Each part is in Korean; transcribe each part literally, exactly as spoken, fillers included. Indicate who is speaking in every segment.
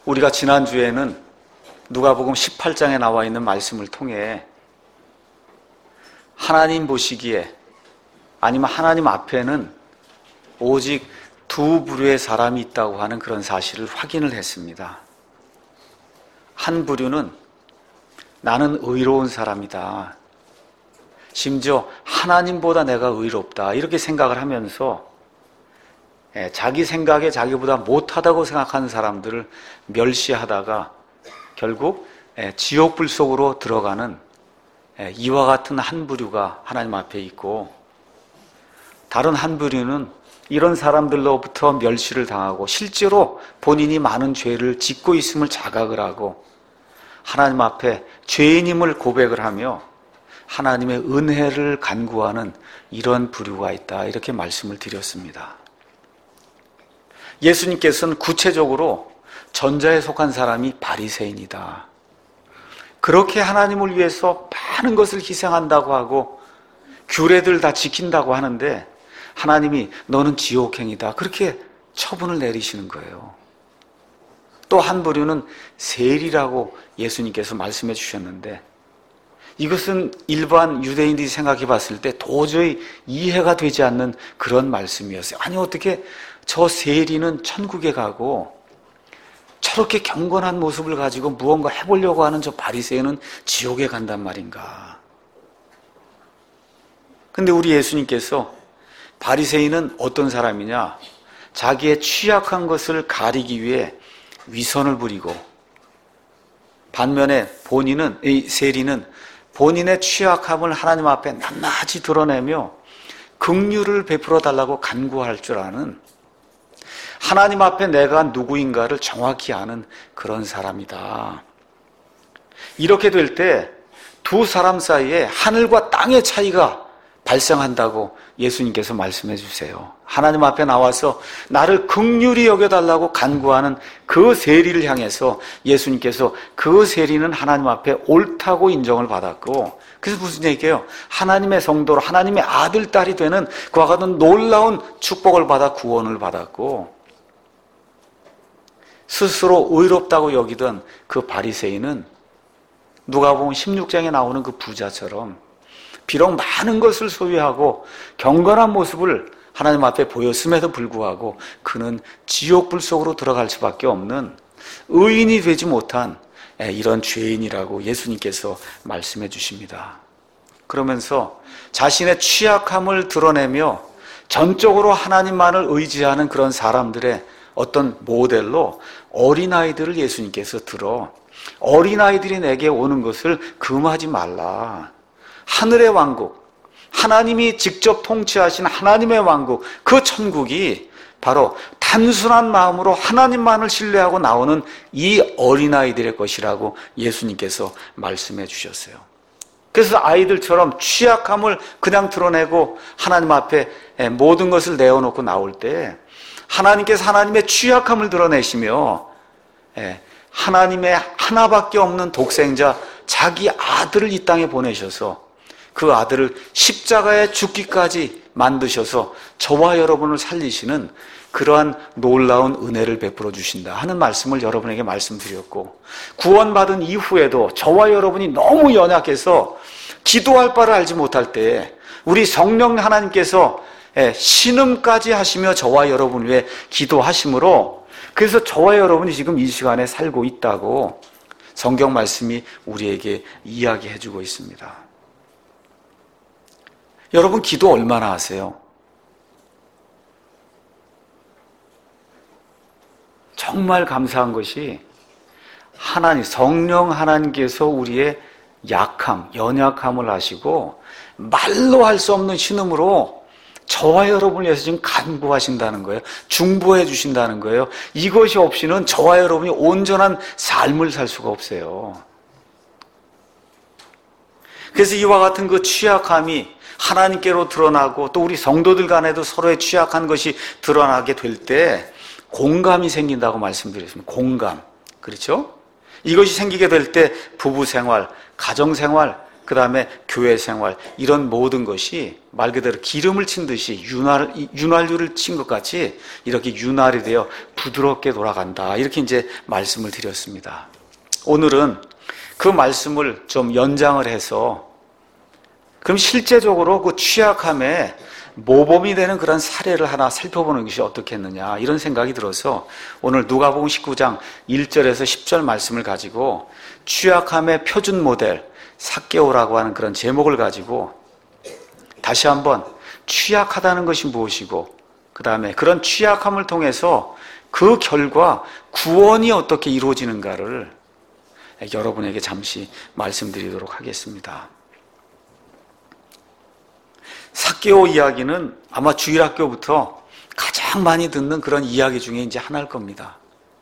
Speaker 1: 우리가 지난주에는 누가복음 십팔 장에 나와 있는 말씀을 통해 하나님 보시기에 아니면 하나님 앞에는 오직 두 부류의 사람이 있다고 하는 그런 사실을 확인을 했습니다. 한 부류는 나는 의로운 사람이다. 심지어 하나님보다 내가 의롭다. 이렇게 생각을 하면서 자기 생각에 자기보다 못하다고 생각하는 사람들을 멸시하다가 결국 지옥불 속으로 들어가는 이와 같은 한 부류가 하나님 앞에 있고, 다른 한 부류는 이런 사람들로부터 멸시를 당하고 실제로 본인이 많은 죄를 짓고 있음을 자각을 하고 하나님 앞에 죄인임을 고백을 하며 하나님의 은혜를 간구하는 이런 부류가 있다, 이렇게 말씀을 드렸습니다. 예수님께서는 구체적으로 전자에 속한 사람이 바리새인이다, 그렇게 하나님을 위해서 많은 것을 희생한다고 하고 규례들 다 지킨다고 하는데 하나님이 너는 지옥행이다, 그렇게 처분을 내리시는 거예요. 또 한 부류는 세리라고 예수님께서 말씀해 주셨는데, 이것은 일반 유대인들이 생각해 봤을 때 도저히 이해가 되지 않는 그런 말씀이었어요. 아니, 어떻게 저 세리는 천국에 가고 저렇게 경건한 모습을 가지고 무언가 해보려고 하는 저 바리새인은 지옥에 간단 말인가. 근데 우리 예수님께서 바리새인은 어떤 사람이냐, 자기의 취약한 것을 가리기 위해 위선을 부리고, 반면에 본인은, 이 세리는 본인의 취약함을 하나님 앞에 낱낱이 드러내며 긍휼을 베풀어 달라고 간구할 줄 아는, 하나님 앞에 내가 누구인가를 정확히 아는 그런 사람이다. 이렇게 될 때 두 사람 사이에 하늘과 땅의 차이가 발생한다고 예수님께서 말씀해 주세요. 하나님 앞에 나와서 나를 긍휼히 여겨달라고 간구하는 그 세리를 향해서 예수님께서 그 세리는 하나님 앞에 옳다고 인정을 받았고, 그래서 무슨 얘기예요? 하나님의 성도로 하나님의 아들, 딸이 되는 그와 같은 놀라운 축복을 받아 구원을 받았고, 스스로 의롭다고 여기던 그 바리새인은 누가복음 십육 장에 나오는 그 부자처럼 비록 많은 것을 소유하고 경건한 모습을 하나님 앞에 보였음에도 불구하고 그는 지옥불 속으로 들어갈 수밖에 없는 의인이 되지 못한 이런 죄인이라고 예수님께서 말씀해 주십니다. 그러면서 자신의 취약함을 드러내며 전적으로 하나님만을 의지하는 그런 사람들의 어떤 모델로 어린아이들을 예수님께서 들어 어린아이들이 내게 오는 것을 금하지 말라. 하늘의 왕국, 하나님이 직접 통치하신 하나님의 왕국, 그 천국이 바로 단순한 마음으로 하나님만을 신뢰하고 나오는 이 어린아이들의 것이라고 예수님께서 말씀해 주셨어요. 그래서 아이들처럼 취약함을 그냥 드러내고 하나님 앞에 모든 것을 내어놓고 나올 때 하나님께서 하나님의 취약함을 드러내시며 하나님의 하나밖에 없는 독생자 자기 아들을 이 땅에 보내셔서 그 아들을 십자가에 죽기까지 만드셔서 저와 여러분을 살리시는 그러한 놀라운 은혜를 베풀어 주신다 하는 말씀을 여러분에게 말씀드렸고, 구원받은 이후에도 저와 여러분이 너무 연약해서 기도할 바를 알지 못할 때 우리 성령 하나님께서 신음까지 하시며 저와 여러분을 위해 기도하심으로, 그래서 저와 여러분이 지금 이 시간에 살고 있다고 성경 말씀이 우리에게 이야기해 주고 있습니다. 여러분, 기도 얼마나 하세요? 정말 감사한 것이 하나님, 성령 하나님께서 우리의 약함, 연약함을 아시고 말로 할 수 없는 신음으로 저와 여러분을 위해서 지금 간구하신다는 거예요. 중보해 주신다는 거예요. 이것이 없이는 저와 여러분이 온전한 삶을 살 수가 없어요. 그래서 이와 같은 그 취약함이 하나님께로 드러나고 또 우리 성도들 간에도 서로의 취약한 것이 드러나게 될 때 공감이 생긴다고 말씀드렸습니다. 공감. 그렇죠? 이것이 생기게 될 때 부부 생활, 가정 생활, 그 다음에 교회 생활, 이런 모든 것이 말 그대로 기름을 친 듯이 윤활, 윤활유를 친 것 같이 이렇게 윤활이 되어 부드럽게 돌아간다. 이렇게 이제 말씀을 드렸습니다. 오늘은 그 말씀을 좀 연장을 해서 그럼 실제적으로 그 취약함에 모범이 되는 그런 사례를 하나 살펴보는 것이 어떻겠느냐, 이런 생각이 들어서 오늘 누가복음 십구 장 일 절에서 십 절 말씀을 가지고 취약함의 표준 모델 삭개오라고 하는 그런 제목을 가지고 다시 한번 취약하다는 것이 무엇이고, 그 다음에 그런 취약함을 통해서 그 결과 구원이 어떻게 이루어지는가를 여러분에게 잠시 말씀드리도록 하겠습니다. 삭개오 이야기는 아마 주일학교부터 가장 많이 듣는 그런 이야기 중에 이제 하나일 겁니다.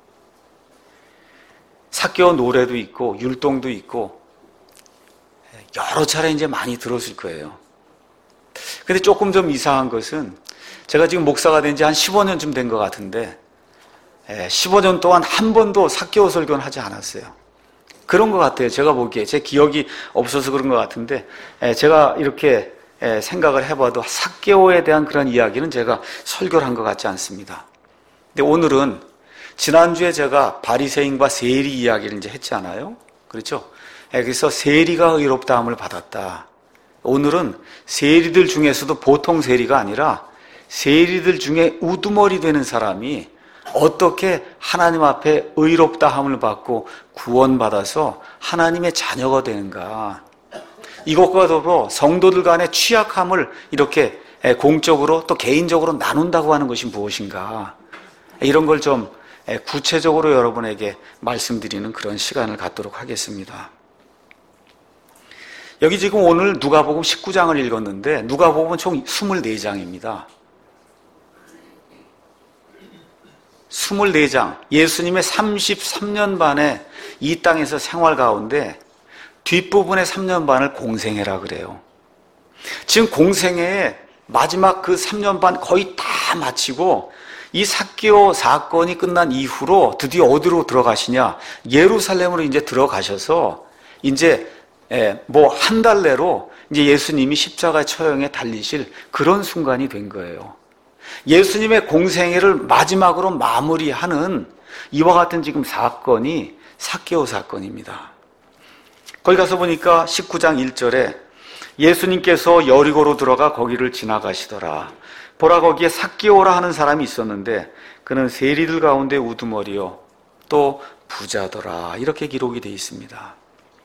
Speaker 1: 삭개오 노래도 있고 율동도 있고 여러 차례 이제 많이 들었을 거예요. 근데 조금 좀 이상한 것은 제가 지금 목사가 된 지 한 십오 년쯤 된 것 같은데 십오 년 동안 한 번도 삭개오 설교는 하지 않았어요. 그런 것 같아요. 제가 보기에 제 기억이 없어서 그런 것 같은데 제가 이렇게 생각을 해봐도 삭개오에 대한 그런 이야기는 제가 설교를 한 것 같지 않습니다. 근데 오늘은 지난주에 제가 바리새인과 세리 이야기를 이제 했잖아요. 그렇죠? 그래서 세리가 의롭다함을 받았다. 오늘은 세리들 중에서도 보통 세리가 아니라 세리들 중에 우두머리 되는 사람이 어떻게 하나님 앞에 의롭다함을 받고 구원받아서 하나님의 자녀가 되는가, 이것과 더불어 성도들 간의 취약함을 이렇게 공적으로 또 개인적으로 나눈다고 하는 것이 무엇인가, 이런 걸 좀 구체적으로 여러분에게 말씀드리는 그런 시간을 갖도록 하겠습니다. 여기 지금 오늘 누가복음 십구 장을 읽었는데 누가복음은 총 이십사 장입니다. 이십사 장, 예수님의 삼십삼 년 반의 이 땅에서 생활 가운데 뒷부분의 삼 년 반을 공생애라 그래요. 지금 공생애의 마지막 그 삼 년 반 거의 다 마치고 이 삭개오 사건이 끝난 이후로 드디어 어디로 들어가시냐, 예루살렘으로 이제 들어가셔서 이제 뭐 한 달 내로 이제 예수님이 십자가 처형에 달리실 그런 순간이 된 거예요. 예수님의 공생애를 마지막으로 마무리하는 이와 같은 지금 사건이 삭개오 사건입니다. 거기 가서 보니까 십구 장 일 절에 예수님께서 여리고로 들어가 거기를 지나가시더라. 보라, 거기에 삭개오라 하는 사람이 있었는데 그는 세리들 가운데 우두머리요 또 부자더라. 이렇게 기록이 되어 있습니다.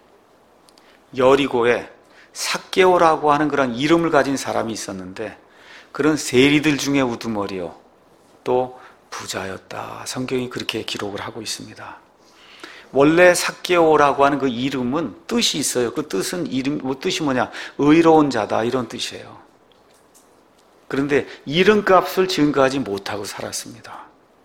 Speaker 1: 여리고에 삭개오라고 하는 그런 이름을 가진 사람이 있었는데 그런 세리들 중에 우두머리요 또 부자였다. 성경이 그렇게 기록을 하고 있습니다. 원래 삭개오라고 하는 그 이름은 뜻이 있어요. 그 뜻은 이름, 뭐 뜻이 뭐냐? 의로운 자다, 이런 뜻이에요. 그런데 이름값을 지금까지 못하고 살았습니다.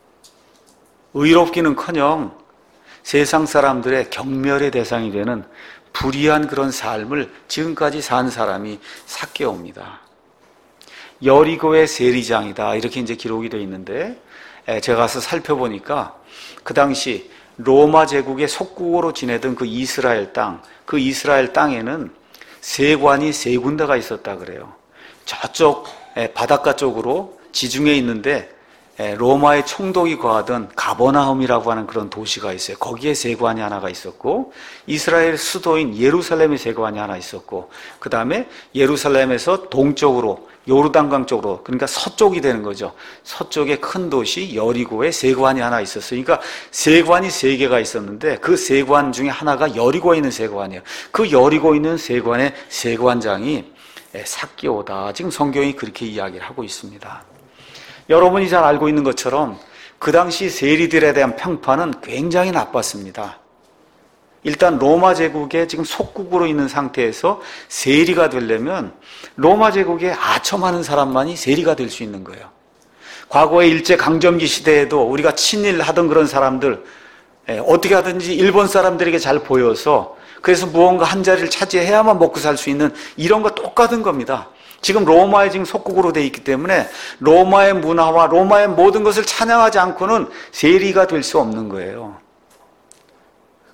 Speaker 1: 의롭기는커녕 세상 사람들의 경멸의 대상이 되는 불의한 그런 삶을 지금까지 산 사람이 삭개오입니다. 여리고의 세리장이다, 이렇게 이제 기록이 되어 있는데 제가 가서 살펴보니까 그 당시 로마 제국의 속국으로 지내던 그 이스라엘 땅, 그 이스라엘 땅에는 세관이 세 군데가 있었다 그래요. 저쪽 바닷가 쪽으로 지중해에 있는데 로마의 총독이 거하던 가버나움이라고 하는 그런 도시가 있어요. 거기에 세관이 하나가 있었고, 이스라엘 수도인 예루살렘의 세관이 하나 있었고, 그 다음에 예루살렘에서 동쪽으로 요르단강 쪽으로, 그러니까 서쪽이 되는 거죠. 서쪽의 큰 도시 여리고에 세관이 하나 있었어요. 그러니까 세관이 세 개가 있었는데 그 세관 중에 하나가 여리고에 있는 세관이에요. 그 여리고에 있는 세관의 세관장이 삭개오다. 지금 성경이 그렇게 이야기를 하고 있습니다. 여러분이 잘 알고 있는 것처럼 그 당시 세리들에 대한 평판은 굉장히 나빴습니다. 일단 로마 제국의 지금 속국으로 있는 상태에서 세리가 되려면 로마 제국에 아첨하는 사람만이 세리가 될 수 있는 거예요. 과거의 일제강점기 시대에도 우리가 친일하던 그런 사람들, 어떻게 하든지 일본 사람들에게 잘 보여서 그래서 무언가 한 자리를 차지해야만 먹고 살 수 있는 이런 거 똑같은 겁니다. 지금 로마의 지금 속국으로 되어 있기 때문에 로마의 문화와 로마의 모든 것을 찬양하지 않고는 세리가 될 수 없는 거예요.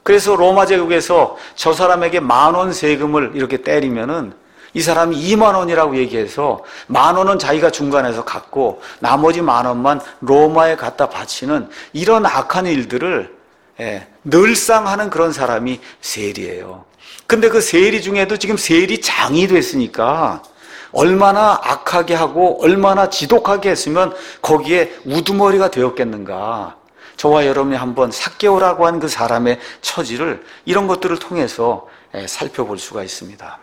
Speaker 1: 그래서 로마 제국에서 저 사람에게 만 원 세금을 이렇게 때리면은 이 사람이 이만 원이라고 얘기해서 만 원은 자기가 중간에서 갖고 나머지 만 원만 로마에 갖다 바치는 이런 악한 일들을 예, 늘상 하는 그런 사람이 세리예요. 근데 그 세리 중에도 지금 세리 장이 됐으니까 얼마나 악하게 하고 얼마나 지독하게 했으면 거기에 우두머리가 되었겠는가. 저와 여러분이 한번 삭개오라고 하는 그 사람의 처지를 이런 것들을 통해서 살펴볼 수가 있습니다.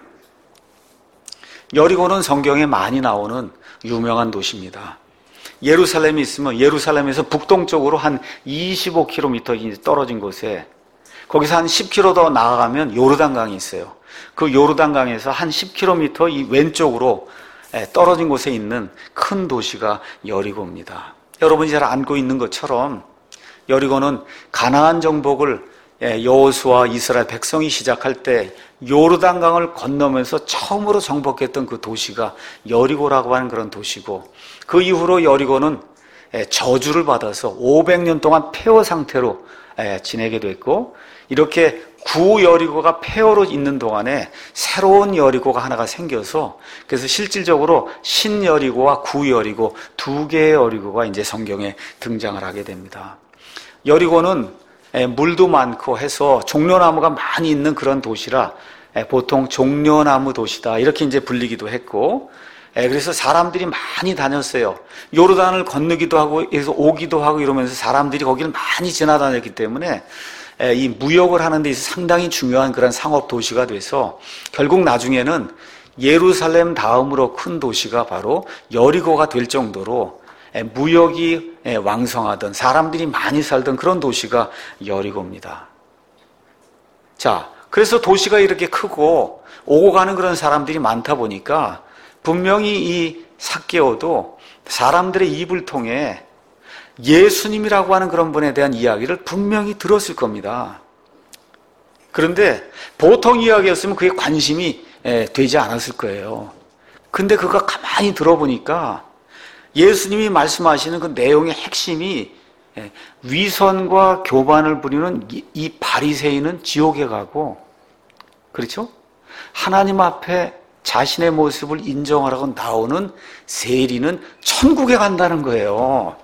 Speaker 1: 여리고는 성경에 많이 나오는 유명한 도시입니다. 예루살렘이 있으면 예루살렘에서 북동쪽으로 한 이십오 킬로미터 떨어진 곳에 거기서 한 십 킬로미터 더 나아가면 요르단강이 있어요. 그 요르단강에서 한 십 킬로미터 이 왼쪽으로 떨어진 곳에 있는 큰 도시가 여리고입니다. 여러분이 잘 알고 있는 것처럼 여리고는 가나안 정복을 여호수아 이스라엘 백성이 시작할 때 요르단강을 건너면서 처음으로 정복했던 그 도시가 여리고라고 하는 그런 도시고, 그 이후로 여리고는 저주를 받아서 오백 년 동안 폐허 상태로 지내게 됐고, 이렇게 구 여리고가 폐허로 있는 동안에 새로운 여리고가 하나가 생겨서, 그래서 실질적으로 신 여리고와 구 여리고 두 개의 여리고가 이제 성경에 등장을 하게 됩니다. 여리고는 물도 많고 해서 종려나무가 많이 있는 그런 도시라 보통 종려나무 도시다 이렇게 이제 불리기도 했고, 그래서 사람들이 많이 다녔어요. 요르단을 건너기도 하고 여기서 오기도 하고 이러면서 사람들이 거기를 많이 지나다녔기 때문에 이 무역을 하는 데 있어서 상당히 중요한 그런 상업 도시가 돼서 결국 나중에는 예루살렘 다음으로 큰 도시가 바로 여리고가 될 정도로 무역이 왕성하던, 사람들이 많이 살던 그런 도시가 여리고입니다. 자, 그래서 도시가 이렇게 크고 오고 가는 그런 사람들이 많다 보니까 분명히 이 삭개오도 사람들의 입을 통해 예수님이라고 하는 그런 분에 대한 이야기를 분명히 들었을 겁니다. 그런데 보통 이야기였으면 그게 관심이 되지 않았을 거예요. 근데 그가 가만히 들어보니까 예수님이 말씀하시는 그 내용의 핵심이 위선과 교만을 부리는 이 바리새인은 지옥에 가고, 그렇죠? 하나님 앞에 자신의 모습을 인정하라고 나오는 세리는 천국에 간다는 거예요.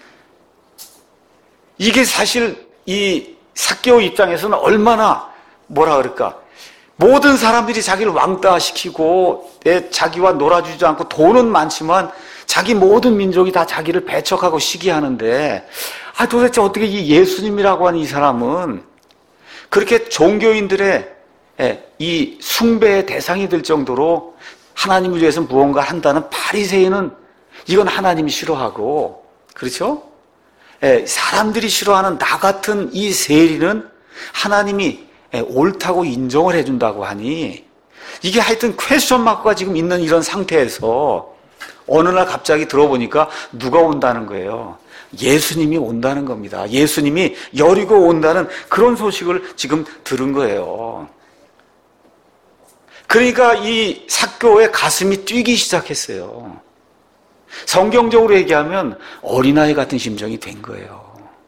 Speaker 1: 이게 사실 이 삭개오 입장에서는 얼마나 뭐라 그럴까, 모든 사람들이 자기를 왕따시키고 자기와 놀아주지 않고 돈은 많지만 자기 모든 민족이 다 자기를 배척하고 시기하는데, 아 도대체 어떻게 이 예수님이라고 하는 이 사람은 그렇게 종교인들의 이 숭배의 대상이 될 정도로 하나님을 위해서 무언가 한다는 바리새인은 이건 하나님이 싫어하고, 그렇죠? 사람들이 싫어하는 나 같은 이 세리는 하나님이 옳다고 인정을 해준다고 하니, 이게 하여튼 퀘스천 마크가 지금 있는 이런 상태에서 어느 날 갑자기 들어보니까 누가 온다는 거예요. 예수님이 온다는 겁니다. 예수님이 여리고 온다는 그런 소식을 지금 들은 거예요. 그러니까 이 삭개오의 가슴이 뛰기 시작했어요. 성경적으로 얘기하면 어린아이 같은 심정이 된 거예요.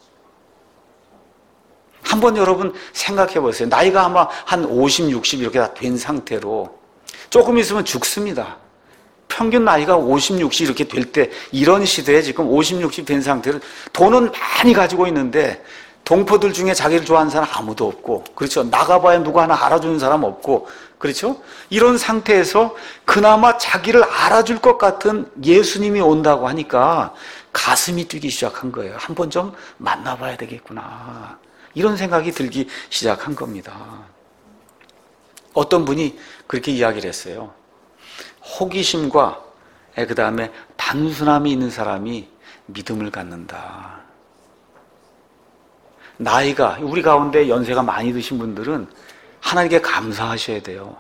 Speaker 1: 한번 여러분 생각해 보세요. 나이가 아마 한 오십, 육십 이렇게 다 된 상태로 조금 있으면 죽습니다. 평균 나이가 오십, 육십 이렇게 될 때, 이런 시대에 지금 오십, 육십 된 상태를 돈은 많이 가지고 있는데 동포들 중에 자기를 좋아하는 사람 아무도 없고, 그렇죠? 나가봐야 누구 하나 알아주는 사람 없고, 그렇죠? 이런 상태에서 그나마 자기를 알아줄 것 같은 예수님이 온다고 하니까 가슴이 뛰기 시작한 거예요. 한번 좀 만나봐야 되겠구나, 이런 생각이 들기 시작한 겁니다. 어떤 분이 그렇게 이야기를 했어요. 호기심과 그 다음에 단순함이 있는 사람이 믿음을 갖는다. 나이가, 우리 가운데 연세가 많이 드신 분들은 하나님께 감사하셔야 돼요.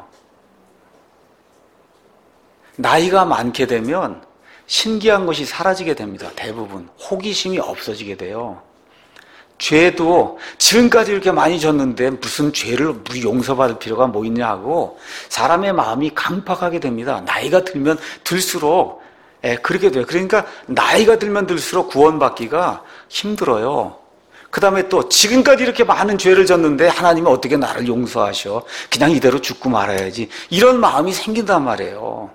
Speaker 1: 나이가 많게 되면 신기한 것이 사라지게 됩니다. 대부분 호기심이 없어지게 돼요. 죄도 지금까지 이렇게 많이 졌는데 무슨 죄를 용서받을 필요가 뭐 있냐고 사람의 마음이 강팍하게 됩니다. 나이가 들면 들수록 예, 그렇게 돼요. 그러니까 나이가 들면 들수록 구원받기가 힘들어요. 그 다음에 또 지금까지 이렇게 많은 죄를 졌는데 하나님이 어떻게 나를 용서하셔? 그냥 이대로 죽고 말아야지. 이런 마음이 생긴단 말이에요.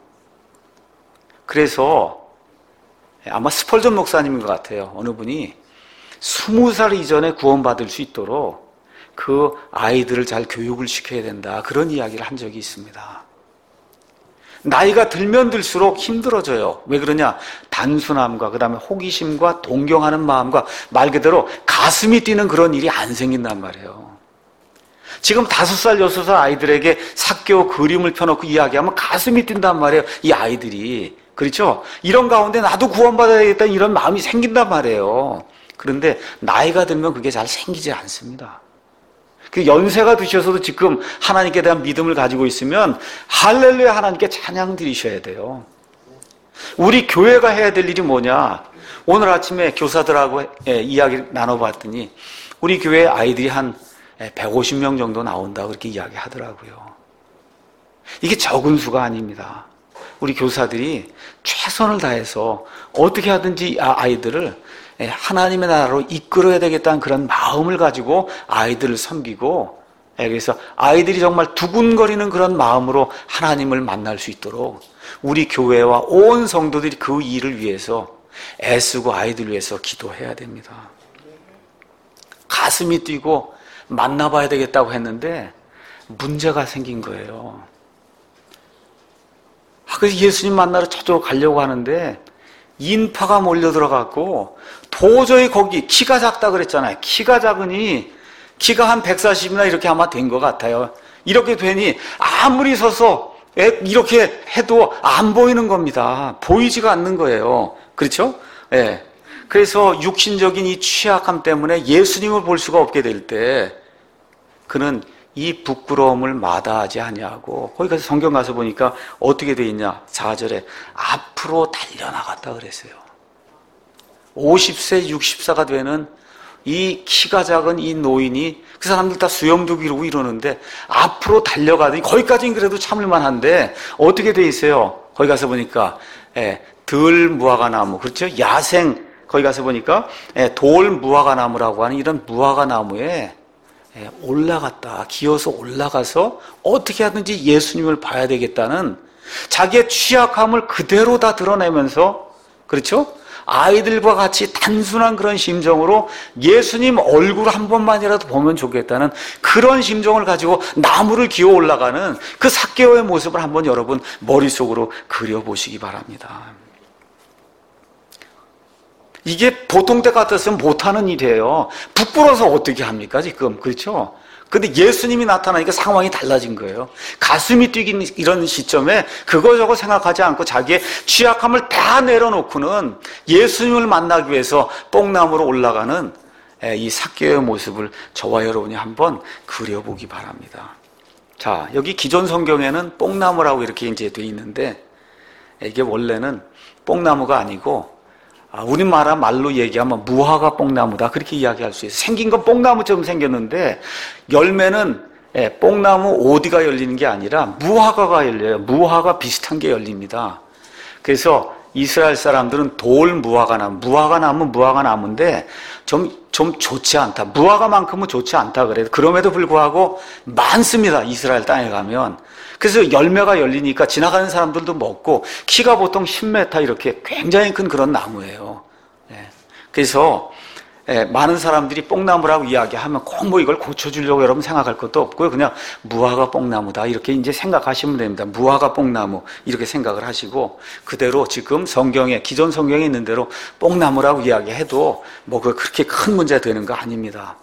Speaker 1: 그래서 아마 스펄전 목사님인 것 같아요. 어느 분이 스무 살 이전에 구원받을 수 있도록 그 아이들을 잘 교육을 시켜야 된다. 그런 이야기를 한 적이 있습니다. 나이가 들면 들수록 힘들어져요. 왜 그러냐? 단순함과 그 다음에 호기심과 동경하는 마음과 말 그대로 가슴이 뛰는 그런 일이 안 생긴단 말이에요. 지금 다섯 살, 여섯 살 아이들에게 사교 그림을 펴놓고 이야기하면 가슴이 뛴단 말이에요. 이 아이들이. 그렇죠? 이런 가운데 나도 구원받아야겠다는 이런 마음이 생긴단 말이에요. 그런데 나이가 들면 그게 잘 생기지 않습니다. 그 연세가 드셔서도 지금 하나님께 대한 믿음을 가지고 있으면 할렐루야 하나님께 찬양 드리셔야 돼요. 우리 교회가 해야 될 일이 뭐냐? 오늘 아침에 교사들하고 이야기 나눠봤더니 우리 교회 아이들이 한 백오십 명 정도 나온다고 그렇게 이야기하더라고요. 이게 적은 수가 아닙니다. 우리 교사들이 최선을 다해서 어떻게 하든지 아이들을 하나님의 나라로 이끌어야 되겠다는 그런 마음을 가지고 아이들을 섬기고, 그래서 아이들이 정말 두근거리는 그런 마음으로 하나님을 만날 수 있도록 우리 교회와 온 성도들이 그 일을 위해서 애쓰고 아이들 위해서 기도해야 됩니다. 가슴이 뛰고 만나봐야 되겠다고 했는데 문제가 생긴 거예요. 그래서 예수님 만나러 저쪽으로 가려고 하는데 인파가 몰려들어갖고 도저히 거기 키가 작다 그랬잖아요. 키가 작으니 키가 한 백사십이나 이렇게 아마 된 것 같아요. 이렇게 되니 아무리 서서 이렇게 해도 안 보이는 겁니다. 보이지가 않는 거예요. 그렇죠? 예. 그래서 육신적인 이 취약함 때문에 예수님을 볼 수가 없게 될 때 그는 이 부끄러움을 마다하지 아니하고, 거기 가서 성경 가서 보니까 어떻게 돼 있냐? 사 절에 앞으로 달려나갔다 그랬어요. 오십 세, 육십 세가 되는 이 키가 작은 이 노인이, 그 사람들 다 수염도 기르고 이러는데 앞으로 달려가더니, 거기까지는 그래도 참을만 한데 어떻게 돼 있어요? 거기 가서 보니까 예, 들 무화과 나무, 그렇죠? 야생, 거기 가서 보니까 예, 돌 무화과 나무라고 하는 이런 무화과 나무에 올라갔다. 기어서 올라가서 어떻게 하든지 예수님을 봐야 되겠다는 자기의 취약함을 그대로 다 드러내면서, 그렇죠? 아이들과 같이 단순한 그런 심정으로 예수님 얼굴 한 번만이라도 보면 좋겠다는 그런 심정을 가지고 나무를 기어 올라가는 그 삭개오의 모습을 한번 여러분 머릿속으로 그려보시기 바랍니다. 이게 보통 때 같았으면 못하는 일이에요. 부끄러워서 어떻게 합니까 지금, 그렇죠? 근데 예수님이 나타나니까 상황이 달라진 거예요. 가슴이 뛰긴 이런 시점에 그거 저거 생각하지 않고 자기의 취약함을 다 내려놓고는 예수님을 만나기 위해서 뽕나무로 올라가는 이 삭개오의 모습을 저와 여러분이 한번 그려보기 바랍니다. 자, 여기 기존 성경에는 뽕나무라고 이렇게 이제 돼 있는데 이게 원래는 뽕나무가 아니고, 아, 우리나라 말로 얘기하면 무화과 뽕나무다 그렇게 이야기할 수 있어요. 생긴 건 뽕나무처럼 생겼는데 열매는 예, 뽕나무 오디가 열리는 게 아니라 무화과가 열려요. 무화과 비슷한 게 열립니다. 그래서 이스라엘 사람들은 돌 무화과 나무, 무화과 나무는 무화과 나무인데 좀, 좀 좋지 않다. 무화과만큼은 좋지 않다 그래요. 그럼에도 불구하고 많습니다. 이스라엘 땅에 가면. 그래서 열매가 열리니까 지나가는 사람들도 먹고, 키가 보통 십 미터 이렇게 굉장히 큰 그런 나무예요. 예. 그래서 예, 많은 사람들이 뽕나무라고 이야기하면 꼭 뭐 이걸 고쳐주려고 여러분 생각할 것도 없고요. 그냥 무화과 뽕나무다 이렇게 이제 생각하시면 됩니다. 무화과 뽕나무 이렇게 생각을 하시고, 그대로 지금 성경에, 기존 성경에 있는 대로 뽕나무라고 이야기해도 뭐 그렇게 큰 문제 되는 거 아닙니다.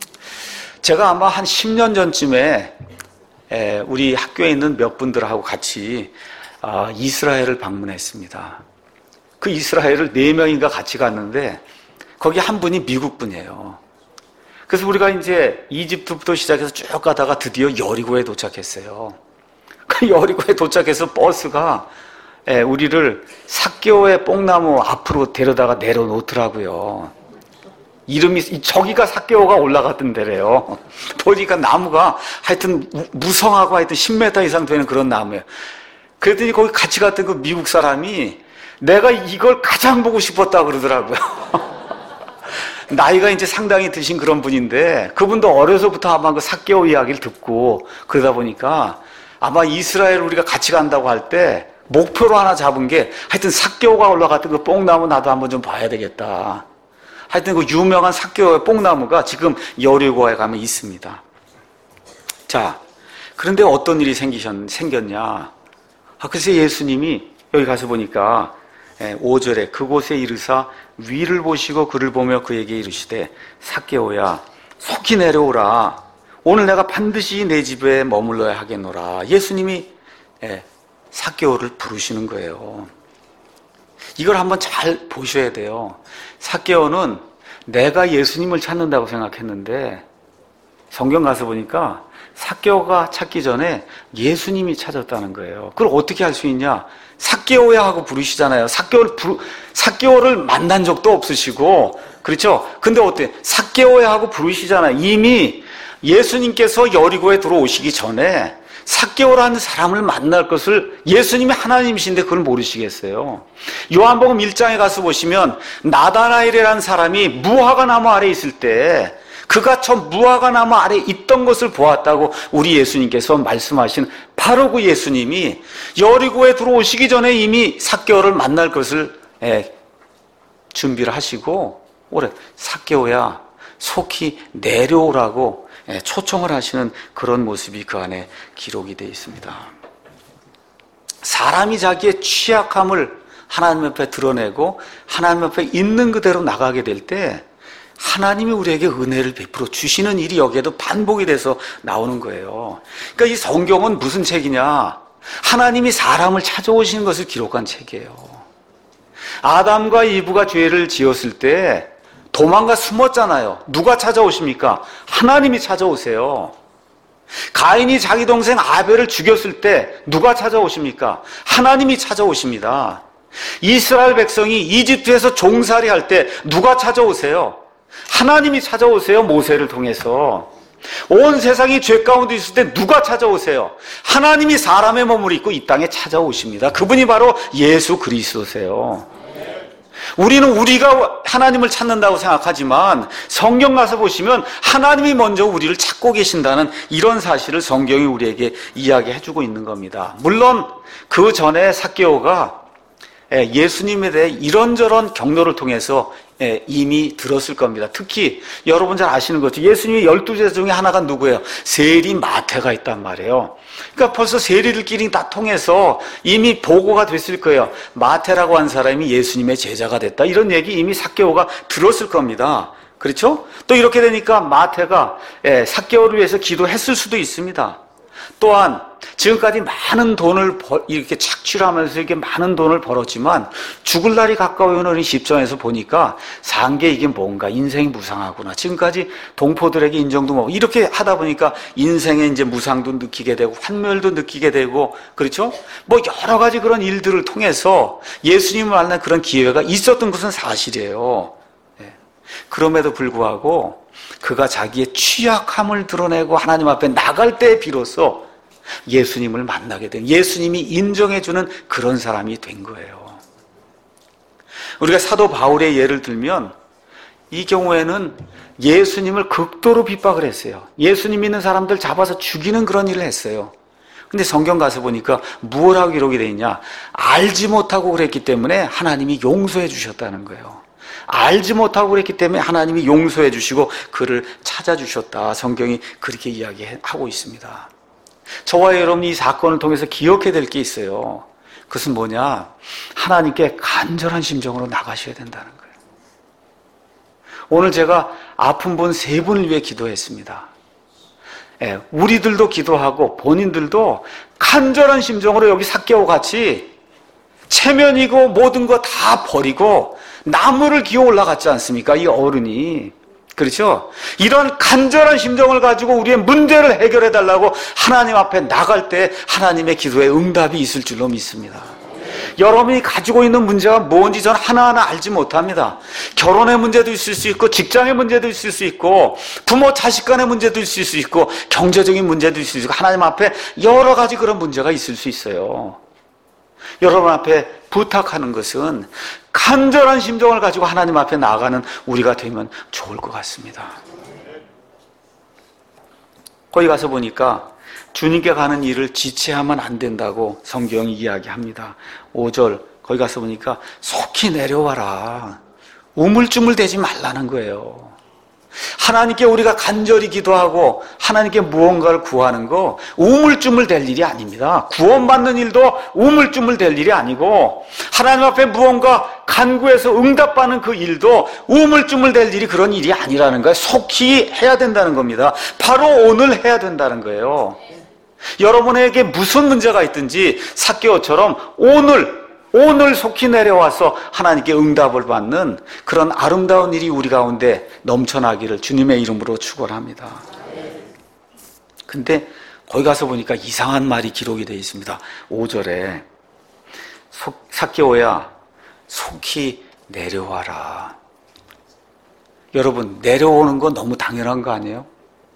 Speaker 1: 제가 아마 한 십 년 전쯤에 우리 학교에 있는 몇 분들하고 같이 이스라엘을 방문했습니다. 그 이스라엘을 네 명인가 같이 갔는데 거기 한 분이 미국 분이에요. 그래서 우리가 이제 이집트부터 시작해서 쭉 가다가 드디어 여리고에 도착했어요. 그 여리고에 도착해서 버스가 우리를 삭개오의 뽕나무 앞으로 데려다가 내려놓더라고요. 이름이, 저기가 삭개오가 올라갔던 데래요. 보니까 나무가 하여튼 무성하고 하여튼 십 미터 이상 되는 그런 나무예요. 그랬더니 거기 같이 갔던 그 미국 사람이 내가 이걸 가장 보고 싶었다 그러더라고요. 나이가 이제 상당히 드신 그런 분인데 그분도 어려서부터 아마 그 삭개오 이야기를 듣고 그러다 보니까 아마 이스라엘 우리가 같이 간다고 할 때 목표로 하나 잡은 게 하여튼 삭개오가 올라갔던 그 뽕나무 나도 한번 좀 봐야 되겠다. 하여튼 그 유명한 삭개오의 뽕나무가 지금 여리고에 가면 있습니다. 자, 그런데 어떤 일이 생기셨, 생겼냐. 아, 글쎄 예수님이 여기 가서 보니까 오 절에 그곳에 이르사 위를 보시고 그를 보며 그에게 이르시되 삭개오야 속히 내려오라. 오늘 내가 반드시 내 집에 머물러야 하겠노라. 예수님이 삭개오를 부르시는 거예요. 이걸 한번 잘 보셔야 돼요. 삭개오는 내가 예수님을 찾는다고 생각했는데 성경 가서 보니까 삭개오가 찾기 전에 예수님이 찾았다는 거예요. 그걸 어떻게 할 수 있냐? 삭개오야 하고 부르시잖아요. 삭개오를 부르, 삭개오를 만난 적도 없으시고, 그렇죠? 근데 어때? 삭개오야 하고 부르시잖아요. 이미 예수님께서 여리고에 들어오시기 전에 삭개오라는 사람을 만날 것을 예수님이 하나님이신데 그걸 모르시겠어요? 요한복음 일 장에 가서 보시면 나다나엘이라는 사람이 무화과 나무 아래 있을 때 그가 저 무화과 나무 아래 있던 것을 보았다고 우리 예수님께서 말씀하신 바로 그 예수님이 여리고에 들어오시기 전에 이미 삭개오를 만날 것을 준비를 하시고 올해 삭개오야 속히 내려오라고 초청을 하시는 그런 모습이 그 안에 기록이 되어 있습니다. 사람이 자기의 취약함을 하나님 앞에 드러내고 하나님 앞에 있는 그대로 나가게 될 때 하나님이 우리에게 은혜를 베풀어 주시는 일이 여기에도 반복이 돼서 나오는 거예요. 그러니까 이 성경은 무슨 책이냐? 하나님이 사람을 찾아오시는 것을 기록한 책이에요. 아담과 이브가 죄를 지었을 때 도망가 숨었잖아요. 누가 찾아오십니까? 하나님이 찾아오세요. 가인이 자기 동생 아벨을 죽였을 때 누가 찾아오십니까? 하나님이 찾아오십니다. 이스라엘 백성이 이집트에서 종살이 할 때 누가 찾아오세요? 하나님이 찾아오세요. 모세를 통해서. 온 세상이 죄 가운데 있을 때 누가 찾아오세요? 하나님이 사람의 몸을 입고 이 땅에 찾아오십니다. 그분이 바로 예수 그리스도세요. 우리는 우리가 하나님을 찾는다고 생각하지만 성경 가서 보시면 하나님이 먼저 우리를 찾고 계신다는 이런 사실을 성경이 우리에게 이야기해주고 있는 겁니다. 물론 그 전에 삭개오가 예수님에 대해 이런저런 경로를 통해서 이미 들었을 겁니다. 특히 여러분 잘 아시는 거죠. 예수님의 열두 제자 중에 하나가 누구예요? 세리 마태가 있단 말이에요. 그러니까 벌써 세리들끼리 다 통해서 이미 보고가 됐을 거예요. 마태라고 한 사람이 예수님의 제자가 됐다. 이런 얘기 이미 삭개오가 들었을 겁니다. 그렇죠? 또 이렇게 되니까 마태가 삭개오를 위해서 기도했을 수도 있습니다. 또한 지금까지 많은 돈을 이렇게 착취하면서 이렇게 많은 돈을 벌었지만 죽을 날이 가까워 오는 시점에서 보니까 산 게 이게 뭔가 인생이 무상하구나. 지금까지 동포들에게 인정도 뭐 이렇게 하다 보니까 인생의 이제 무상도 느끼게 되고 환멸도 느끼게 되고 그렇죠? 뭐 여러 가지 그런 일들을 통해서 예수님을 만난 그런 기회가 있었던 것은 사실이에요. 그럼에도 불구하고 그가 자기의 취약함을 드러내고 하나님 앞에 나갈 때 비로소 예수님을 만나게 된, 예수님이 인정해주는 그런 사람이 된 거예요. 우리가 사도 바울의 예를 들면 이 경우에는 예수님을 극도로 핍박을 했어요. 예수님 믿는 사람들 잡아서 죽이는 그런 일을 했어요. 근데 성경 가서 보니까 무엇하고 기록이 되어 있냐? 알지 못하고 그랬기 때문에 하나님이 용서해 주셨다는 거예요. 알지 못하고 그랬기 때문에 하나님이 용서해 주시고 그를 찾아주셨다. 성경이 그렇게 이야기하고 있습니다. 저와 여러분이 이 사건을 통해서 기억해야 될 게 있어요. 그것은 뭐냐? 하나님께 간절한 심정으로 나가셔야 된다는 거예요. 오늘 제가 아픈 분 세 분을 위해 기도했습니다. 예, 우리들도 기도하고 본인들도 간절한 심정으로 여기 삭개오 같이 체면이고 모든 거 다 버리고 나무를 기어 올라갔지 않습니까? 이 어른이. 그렇죠? 이런 간절한 심정을 가지고 우리의 문제를 해결해 달라고 하나님 앞에 나갈 때 하나님의 기도에 응답이 있을 줄로 믿습니다. 여러분이 가지고 있는 문제가 뭔지 저는 하나하나 알지 못합니다. 결혼의 문제도 있을 수 있고 직장의 문제도 있을 수 있고 부모 자식 간의 문제도 있을 수 있고 경제적인 문제도 있을 수 있고 하나님 앞에 여러 가지 그런 문제가 있을 수 있어요. 여러분 앞에 부탁하는 것은 간절한 심정을 가지고 하나님 앞에 나아가는 우리가 되면 좋을 것 같습니다. 거기 가서 보니까 주님께 가는 일을 지체하면 안 된다고 성경이 이야기합니다. 오 절 거기 가서 보니까 속히 내려와라. 우물쭈물대지 말라는 거예요. 하나님께 우리가 간절히 기도하고 하나님께 무언가를 구하는 거 우물쭈물 될 일이 아닙니다. 구원받는 일도 우물쭈물 될 일이 아니고 하나님 앞에 무언가 간구해서 응답받는 그 일도 우물쭈물 될 일이 그런 일이 아니라는 거예요. 속히 해야 된다는 겁니다. 바로 오늘 해야 된다는 거예요. 여러분에게 무슨 문제가 있든지 삭개오처럼 오늘 오늘 속히 내려와서 하나님께 응답을 받는 그런 아름다운 일이 우리 가운데 넘쳐나기를 주님의 이름으로 축원합니다. 근데 거기 가서 보니까 이상한 말이 기록이 되어 있습니다. 오 절에 삭개오야 속히 내려와라. 여러분 내려오는 거 너무 당연한 거 아니에요?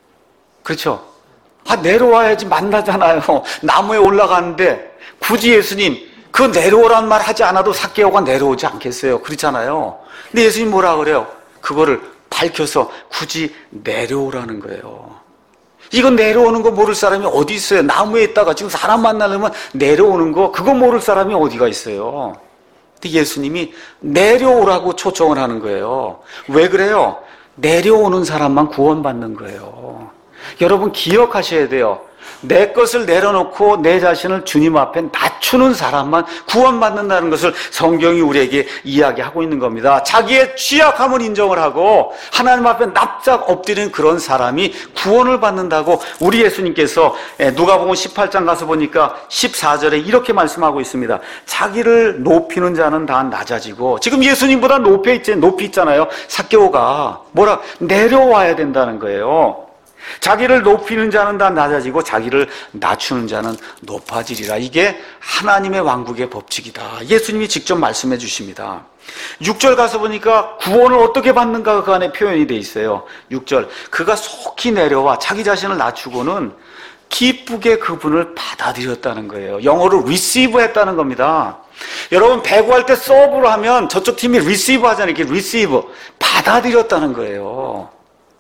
Speaker 1: 그렇죠? 아 내려와야지 만나잖아요. 나무에 올라가는데 굳이 예수님 그 내려오란 말 하지 않아도 삭개오가 내려오지 않겠어요? 그렇잖아요. 근데 예수님 뭐라 그래요? 그거를 밝혀서 굳이 내려오라는 거예요. 이건 내려오는 거 모를 사람이 어디 있어요? 나무에 있다가 지금 사람 만나려면 내려오는 거 그거 모를 사람이 어디가 있어요? 근데 예수님이 내려오라고 초청을 하는 거예요. 왜 그래요? 내려오는 사람만 구원받는 거예요. 여러분 기억하셔야 돼요. 내 것을 내려놓고 내 자신을 주님 앞에 낮추는 사람만 구원받는다는 것을 성경이 우리에게 이야기하고 있는 겁니다. 자기의 취약함을 인정을 하고 하나님 앞에 납작 엎드리는 그런 사람이 구원을 받는다고 우리 예수님께서 누가복음 십팔 장 가서 보니까 십사 절에 이렇게 말씀하고 있습니다. 자기를 높이는 자는 다 낮아지고 지금 예수님보다 높이 있지 높이 있잖아요. 삭개오가 뭐라 내려와야 된다는 거예요. 자기를 높이는 자는 다 낮아지고 자기를 낮추는 자는 높아지리라. 이게 하나님의 왕국의 법칙이다. 예수님이 직접 말씀해 주십니다. 육 절 가서 보니까 구원을 어떻게 받는가 그 안에 표현이 돼 있어요. 육 절 그가 속히 내려와 자기 자신을 낮추고는 기쁘게 그분을 받아들였다는 거예요. 영어로 receive 했다는 겁니다. 여러분 배구할 때 서브로 하면 저쪽 팀이 receive 하잖아요. 이렇게 receive 받아들였다는 거예요.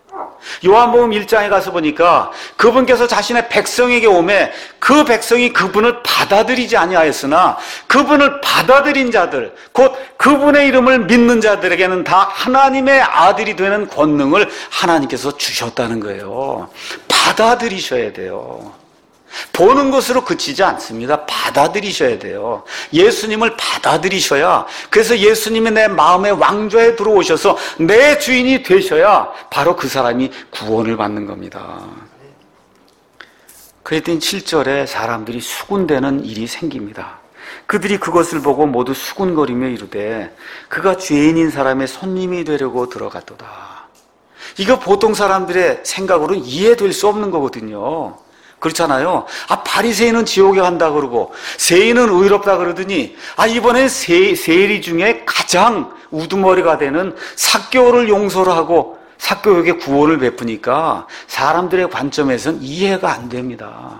Speaker 1: 요한복음 일 장에 가서 보니까 그분께서 자신의 백성에게 오매 그 백성이 그분을 받아들이지 아니하였으나 그분을 받아들인 자들 곧 그분의 이름을 믿는 자들에게는 다 하나님의 아들이 되는 권능을 하나님께서 주셨다는 거예요. 받아들이셔야 돼요. 보는 것으로 그치지 않습니다. 받아들이셔야 돼요. 예수님을 받아들이셔야 그래서 예수님이 내 마음의 왕좌에 들어오셔서 내 주인이 되셔야 바로 그 사람이 구원을 받는 겁니다. 그랬더니 칠 절에 사람들이 수군대는 일이 생깁니다. 그들이 그것을 보고 모두 수군거리며 이르되 그가 죄인인 사람의 손님이 되려고 들어갔도다. 이거 보통 사람들의 생각으로는 이해될 수 없는 거거든요. 그렇잖아요. 아, 바리새인은 지옥에 간다 그러고 세인은 의롭다 그러더니 아, 이번엔 세, 세리 중에 가장 우두머리가 되는 삭개오를 용서를 하고 삭개오에게 구원을 베푸니까 사람들의 관점에서는 이해가 안 됩니다.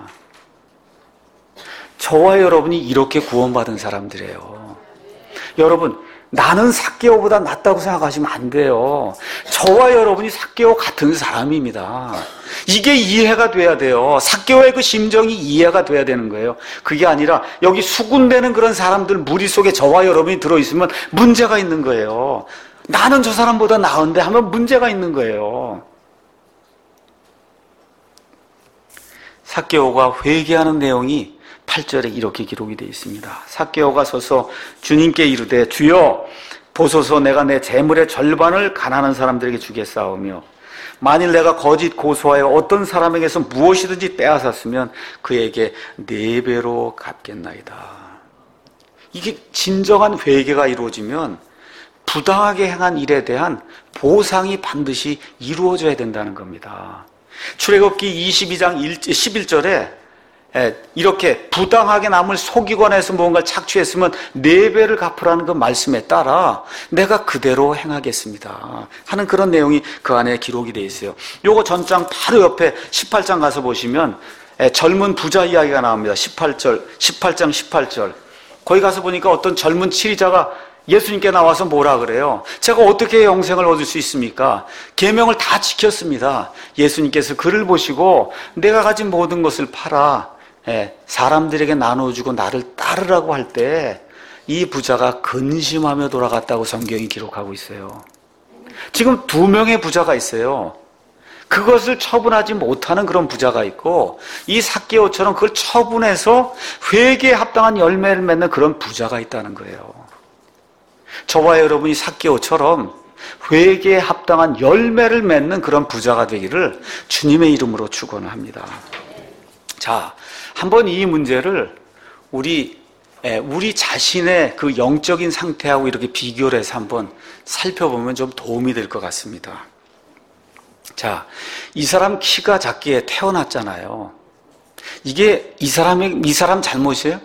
Speaker 1: 저와 여러분이 이렇게 구원받은 사람들이에요. 여러분 나는 삭개오보다 낫다고 생각하시면 안 돼요. 저와 여러분이 삭개오 같은 사람입니다. 이게 이해가 돼야 돼요. 삭개오의 그 심정이 이해가 돼야 되는 거예요. 그게 아니라 여기 수군대는 그런 사람들 무리 속에 저와 여러분이 들어있으면 문제가 있는 거예요. 나는 저 사람보다 나은데 하면 문제가 있는 거예요. 삭개오가 회개하는 내용이 팔 절에 이렇게 기록이 되어 있습니다. 삭개오가 서서 주님께 이르되 주여 보소서 내가 내 재물의 절반을 가난한 사람들에게 주겠사오며 만일 내가 거짓 고소하여 어떤 사람에게서 무엇이든지 빼앗았으면 그에게 네 배로 갚겠나이다. 이게 진정한 회개가 이루어지면 부당하게 행한 일에 대한 보상이 반드시 이루어져야 된다는 겁니다. 출애굽기 이십이 장 십일 절에 이렇게 부당하게 남을 속이거나 해서 무언가를 착취했으면 네 배를 갚으라는 그 말씀에 따라 내가 그대로 행하겠습니다 하는 그런 내용이 그 안에 기록이 되어 있어요. 요거 전장 바로 옆에 십팔 장 가서 보시면 젊은 부자 이야기가 나옵니다. 십팔 절, 십팔 장 십팔 절 거기 가서 보니까 어떤 젊은 치리자가 예수님께 나와서 뭐라 그래요? 제가 어떻게 영생을 얻을 수 있습니까? 계명을 다 지켰습니다. 예수님께서 그를 보시고 내가 가진 모든 것을 팔아 사람들에게 나눠주고 나를 따르라고 할 때 이 부자가 근심하며 돌아갔다고 성경이 기록하고 있어요. 지금 두 명의 부자가 있어요. 그것을 처분하지 못하는 그런 부자가 있고, 이 삭개오처럼 그걸 처분해서 회개에 합당한 열매를 맺는 그런 부자가 있다는 거예요. 저와 여러분이 삭개오처럼 회개에 합당한 열매를 맺는 그런 부자가 되기를 주님의 이름으로 축원합니다. 자, 한번 이 문제를 우리 우리 자신의 그 영적인 상태하고 이렇게 비교를 해서 한번 살펴보면 좀 도움이 될 것 같습니다. 자, 이 사람 키가 작게 태어났잖아요. 이게 이 사람의, 이 사람 잘못이에요?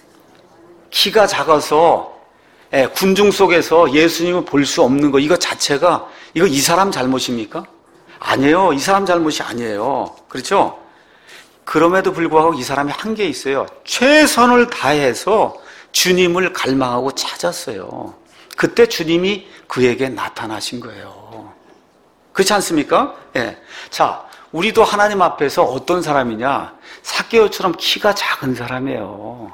Speaker 1: 키가 작아서 예, 군중 속에서 예수님을 볼 수 없는 거, 이거 자체가, 이거 이 사람 잘못입니까? 아니에요. 이 사람 잘못이 아니에요. 그렇죠? 그럼에도 불구하고 이 사람이 한 게 있어요. 최선을 다해서 주님을 갈망하고 찾았어요. 그때 주님이 그에게 나타나신 거예요. 그렇지 않습니까? 예. 자, 우리도 하나님 앞에서 어떤 사람이냐? 삭개오처럼 키가 작은 사람이에요.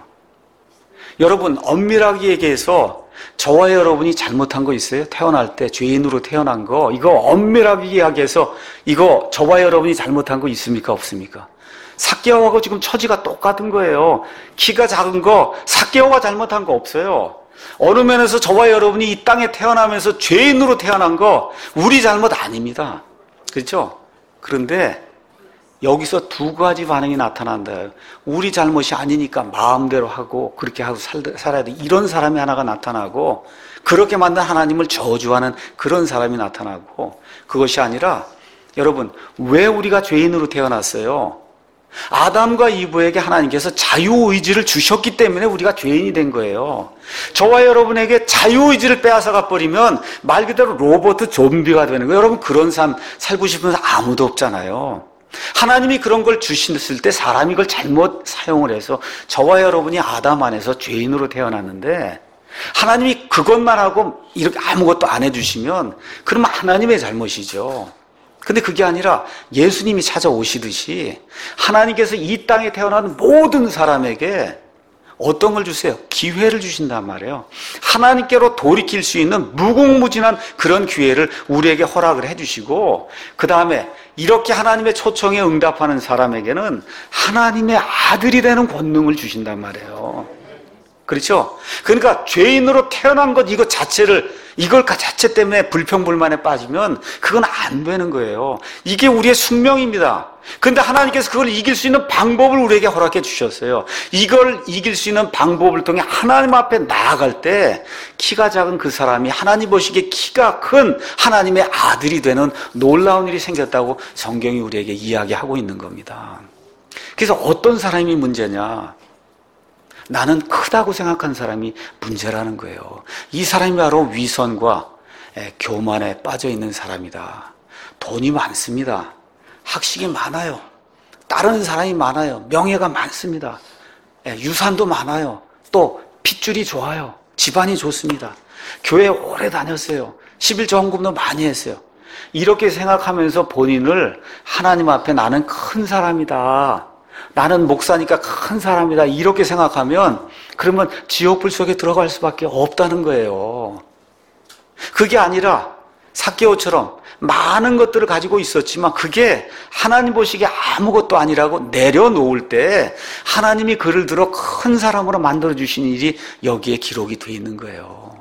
Speaker 1: 여러분, 엄밀하게 얘기해서 저와 여러분이 잘못한 거 있어요? 태어날 때 죄인으로 태어난 거, 이거 엄밀하게 이야기해서 이거 저와 여러분이 잘못한 거 있습니까? 없습니까? 삭개오하고 지금 처지가 똑같은 거예요. 키가 작은 거, 삭개오가 잘못한 거 없어요. 어느 면에서 저와 여러분이 이 땅에 태어나면서 죄인으로 태어난 거 우리 잘못 아닙니다. 그렇죠? 그런데 여기서 두 가지 반응이 나타난다. 우리 잘못이 아니니까 마음대로 하고 그렇게 하고 살아야 돼. 이런 사람이 하나가 나타나고, 그렇게 만든 하나님을 저주하는 그런 사람이 나타나고, 그것이 아니라 여러분, 왜 우리가 죄인으로 태어났어요? 아담과 이브에게 하나님께서 자유의지를 주셨기 때문에 우리가 죄인이 된 거예요. 저와 여러분에게 자유의지를 빼앗아가 버리면 말 그대로 로봇 좀비가 되는 거예요. 여러분, 그런 삶 살고 싶은 사람 아무도 없잖아요. 하나님이 그런 걸 주셨을 때 사람이 그걸 잘못 사용을 해서 저와 여러분이 아담 안에서 죄인으로 태어났는데, 하나님이 그것만 하고 이렇게 아무것도 안 해주시면 그러면 하나님의 잘못이죠. 근데 그게 아니라 예수님이 찾아오시듯이 하나님께서 이 땅에 태어난 모든 사람에게 어떤 걸 주세요? 기회를 주신단 말이에요. 하나님께로 돌이킬 수 있는 무궁무진한 그런 기회를 우리에게 허락을 해주시고, 그 다음에 이렇게 하나님의 초청에 응답하는 사람에게는 하나님의 아들이 되는 권능을 주신단 말이에요. 그렇죠? 그러니까 죄인으로 태어난 것 이것 자체를, 이걸 자체 때문에 불평불만에 빠지면 그건 안 되는 거예요. 이게 우리의 숙명입니다. 그런데 하나님께서 그걸 이길 수 있는 방법을 우리에게 허락해 주셨어요. 이걸 이길 수 있는 방법을 통해 하나님 앞에 나아갈 때 키가 작은 그 사람이 하나님 보시기에 키가 큰 하나님의 아들이 되는 놀라운 일이 생겼다고 성경이 우리에게 이야기하고 있는 겁니다. 그래서 어떤 사람이 문제냐? 나는 크다고 생각한 사람이 문제라는 거예요. 이 사람이 바로 위선과 교만에 빠져 있는 사람이다. 돈이 많습니다. 학식이 많아요. 따르는 사람이 많아요. 명예가 많습니다. 유산도 많아요. 또 핏줄이 좋아요. 집안이 좋습니다. 교회 오래 다녔어요. 십일조 헌금도 많이 했어요. 이렇게 생각하면서 본인을 하나님 앞에 나는 큰 사람이다, 나는 목사니까 큰 사람이다, 이렇게 생각하면 그러면 지옥불 속에 들어갈 수밖에 없다는 거예요. 그게 아니라 삭개오처럼 많은 것들을 가지고 있었지만 그게 하나님 보시기에 아무것도 아니라고 내려놓을 때 하나님이 그를 들어 큰 사람으로 만들어주신 일이 여기에 기록이 되어 있는 거예요.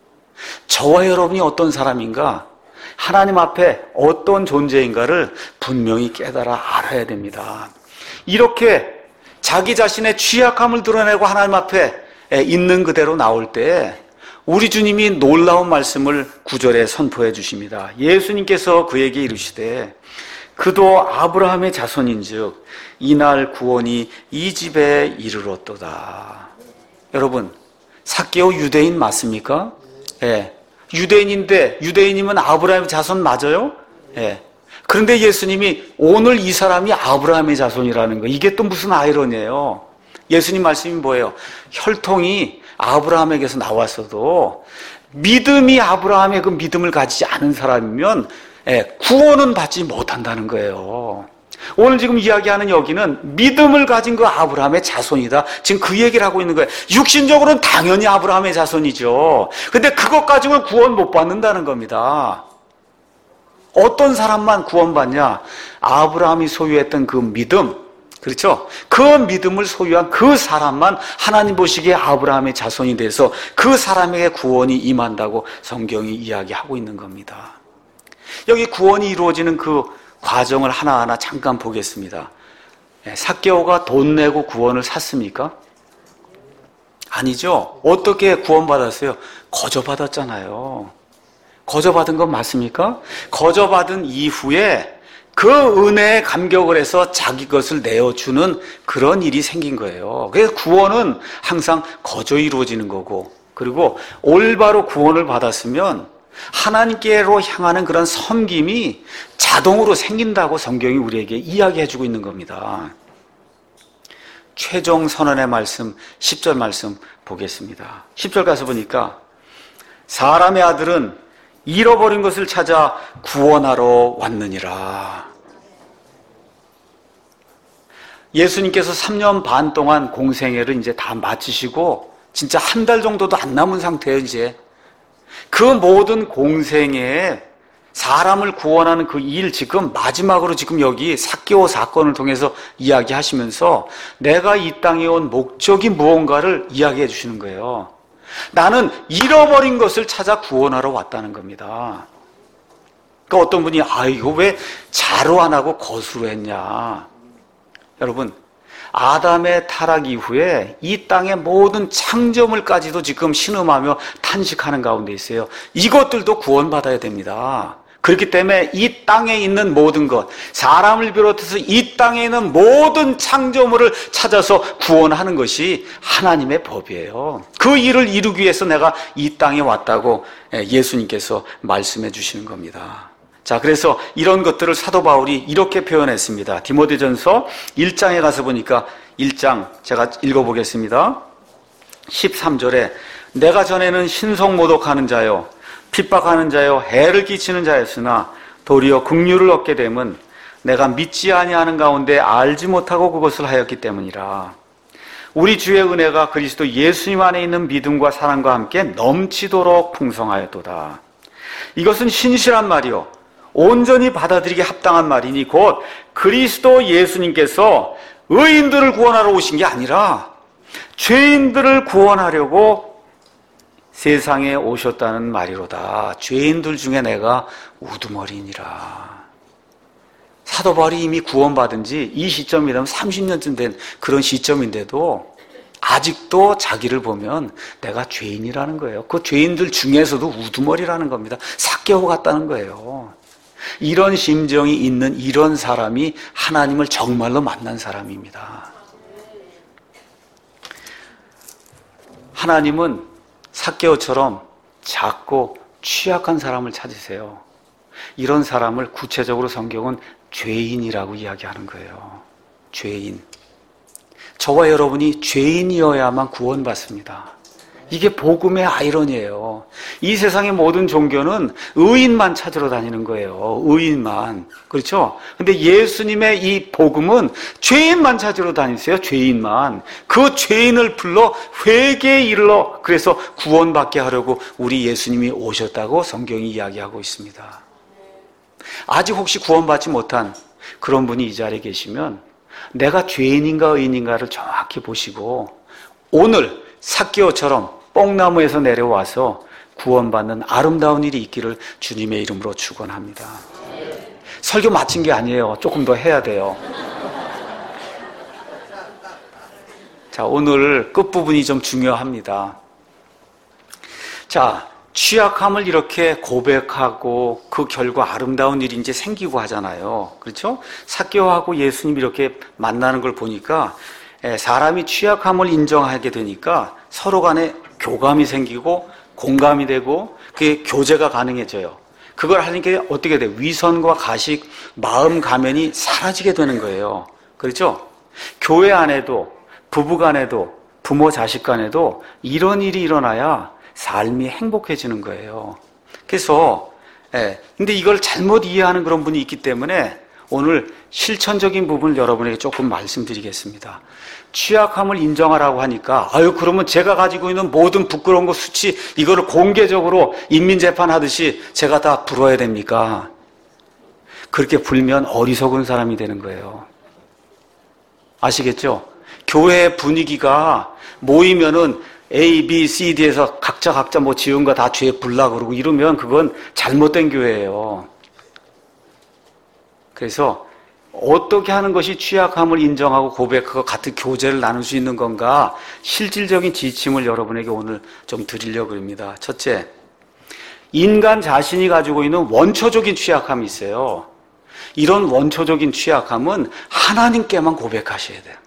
Speaker 1: 저와 여러분이 어떤 사람인가, 하나님 앞에 어떤 존재인가를 분명히 깨달아 알아야 됩니다. 이렇게 자기 자신의 취약함을 드러내고 하나님 앞에 있는 그대로 나올 때 우리 주님이 놀라운 말씀을 구절에 선포해 주십니다. 예수님께서 그에게 이르시되 그도 아브라함의 자손인즉 이날 구원이 이 집에 이르렀도다. 여러분, 삭개오 유대인 맞습니까? 예. 유대인인데, 유대인이면 아브라함의 자손 맞아요? 예. 그런데 예수님이 오늘 이 사람이 아브라함의 자손이라는 거, 이게 또 무슨 아이러니예요? 예수님 말씀이 뭐예요? 혈통이 아브라함에게서 나왔어도 믿음이 아브라함의 그 믿음을 가지지 않은 사람이면 구원은 받지 못한다는 거예요. 오늘 지금 이야기하는 여기는 믿음을 가진 그 아브라함의 자손이다. 지금 그 얘기를 하고 있는 거예요. 육신적으로는 당연히 아브라함의 자손이죠. 근데 그것 가지고는 구원 못 받는다는 겁니다. 어떤 사람만 구원받냐? 아브라함이 소유했던 그 믿음, 그렇죠? 그 믿음을 소유한 그 사람만 하나님 보시기에 아브라함의 자손이 돼서 그 사람에게 구원이 임한다고 성경이 이야기하고 있는 겁니다. 여기 구원이 이루어지는 그 과정을 하나하나 잠깐 보겠습니다. 삭개오가 돈 내고 구원을 샀습니까? 아니죠. 어떻게 구원받았어요? 거저받았잖아요. 거저받은 건 맞습니까? 거저받은 이후에 그 은혜에 감격을 해서 자기 것을 내어주는 그런 일이 생긴 거예요. 그래서 구원은 항상 거저 이루어지는 거고, 그리고 올바로 구원을 받았으면 하나님께로 향하는 그런 섬김이 자동으로 생긴다고 성경이 우리에게 이야기해주고 있는 겁니다. 최종 선언의 말씀, 십 절 말씀 보겠습니다. 십 절 가서 보니까 사람의 아들은 잃어버린 것을 찾아 구원하러 왔느니라. 예수님께서 삼 년 반 동안 공생애를 이제 다 마치시고 진짜 한 달 정도도 안 남은 상태예요. 이제 그 모든 공생애에 사람을 구원하는 그 일, 지금 마지막으로 지금 여기 삭개오 사건을 통해서 이야기하시면서 내가 이 땅에 온 목적이 무언가를 이야기해 주시는 거예요. 나는 잃어버린 것을 찾아 구원하러 왔다는 겁니다. 그러니까 어떤 분이 아 이거 왜 자로 안 하고 거수로 했냐? 여러분, 아담의 타락 이후에 이 땅의 모든 창조물까지도 지금 신음하며 탄식하는 가운데 있어요. 이것들도 구원받아야 됩니다. 그렇기 때문에 이 땅에 있는 모든 것, 사람을 비롯해서 이 땅에 있는 모든 창조물을 찾아서 구원하는 것이 하나님의 법이에요. 그 일을 이루기 위해서 내가 이 땅에 왔다고 예수님께서 말씀해 주시는 겁니다. 자, 그래서 이런 것들을 사도 바울이 이렇게 표현했습니다. 디모데전서 일 장에 가서 보니까 일 장 제가 읽어보겠습니다. 십삼 절에 내가 전에는 신성모독하는 자요 핍박하는 자요 해를 끼치는 자였으나 도리어 긍휼을 얻게 됨은 내가 믿지 아니하는 가운데 알지 못하고 그것을 하였기 때문이라. 우리 주의 은혜가 그리스도 예수님 안에 있는 믿음과 사랑과 함께 넘치도록 풍성하였도다. 이것은 신실한 말이요 온전히 받아들이기 합당한 말이니 곧 그리스도 예수님께서 의인들을 구원하러 오신 게 아니라 죄인들을 구원하려고 세상에 오셨다는 말이로다. 죄인들 중에 내가 우두머리니라. 사도 바울이 이미 구원받은 지 이 시점이라면 삼십 년쯤 된 그런 시점인데도 아직도 자기를 보면 내가 죄인이라는 거예요. 그 죄인들 중에서도 우두머리라는 겁니다. 삭개오 같다는 거예요. 이런 심정이 있는 이런 사람이 하나님을 정말로 만난 사람입니다. 하나님은 삭개오처럼 작고 취약한 사람을 찾으세요. 이런 사람을 구체적으로 성경은 죄인이라고 이야기하는 거예요. 죄인. 저와 여러분이 죄인이어야만 구원받습니다. 이게 복음의 아이러니예요. 이 세상의 모든 종교는 의인만 찾으러 다니는 거예요. 의인만. 그렇죠? 근데 예수님의 이 복음은 죄인만 찾으러 다니세요. 죄인만. 그 죄인을 불러 회개에 이르러 그래서 구원받게 하려고 우리 예수님이 오셨다고 성경이 이야기하고 있습니다. 아직 혹시 구원받지 못한 그런 분이 이 자리에 계시면 내가 죄인인가 의인인가를 정확히 보시고 오늘 삭개오처럼 뽕나무에서 내려와서 구원받는 아름다운 일이 있기를 주님의 이름으로 축원합니다. 설교 마친 게 아니에요. 조금 더 해야 돼요. 자, 오늘 끝부분이 좀 중요합니다. 자, 취약함을 이렇게 고백하고 그 결과 아름다운 일이 이제 생기고 하잖아요. 그렇죠? 삭개오하고 예수님이 이렇게 만나는 걸 보니까 사람이 취약함을 인정하게 되니까 서로 간에 교감이 생기고 공감이 되고 그게 교제가 가능해져요. 그걸 하니까 어떻게 돼요? 위선과 가식, 마음 가면이 사라지게 되는 거예요. 그렇죠? 교회 안에도 부부 간에도 부모 자식 간에도 이런 일이 일어나야 삶이 행복해지는 거예요. 그래서 예, 근데 이걸 잘못 이해하는 그런 분이 있기 때문에 오늘 실천적인 부분을 여러분에게 조금 말씀드리겠습니다. 취약함을 인정하라고 하니까 아유 그러면 제가 가지고 있는 모든 부끄러운 거 수치 이거를 공개적으로 인민재판하듯이 제가 다 불어야 됩니까? 그렇게 불면 어리석은 사람이 되는 거예요. 아시겠죠? 교회 분위기가 모이면은 A, B, C, D에서 각자 각자 뭐 지은 거 다 죄 불라 그러고 이러면 그건 잘못된 교회예요. 그래서 어떻게 하는 것이 취약함을 인정하고 고백하고 같은 교제를 나눌 수 있는 건가? 실질적인 지침을 여러분에게 오늘 좀 드리려고 합니다. 첫째, 인간 자신이 가지고 있는 원초적인 취약함이 있어요. 이런 원초적인 취약함은 하나님께만 고백하셔야 돼요.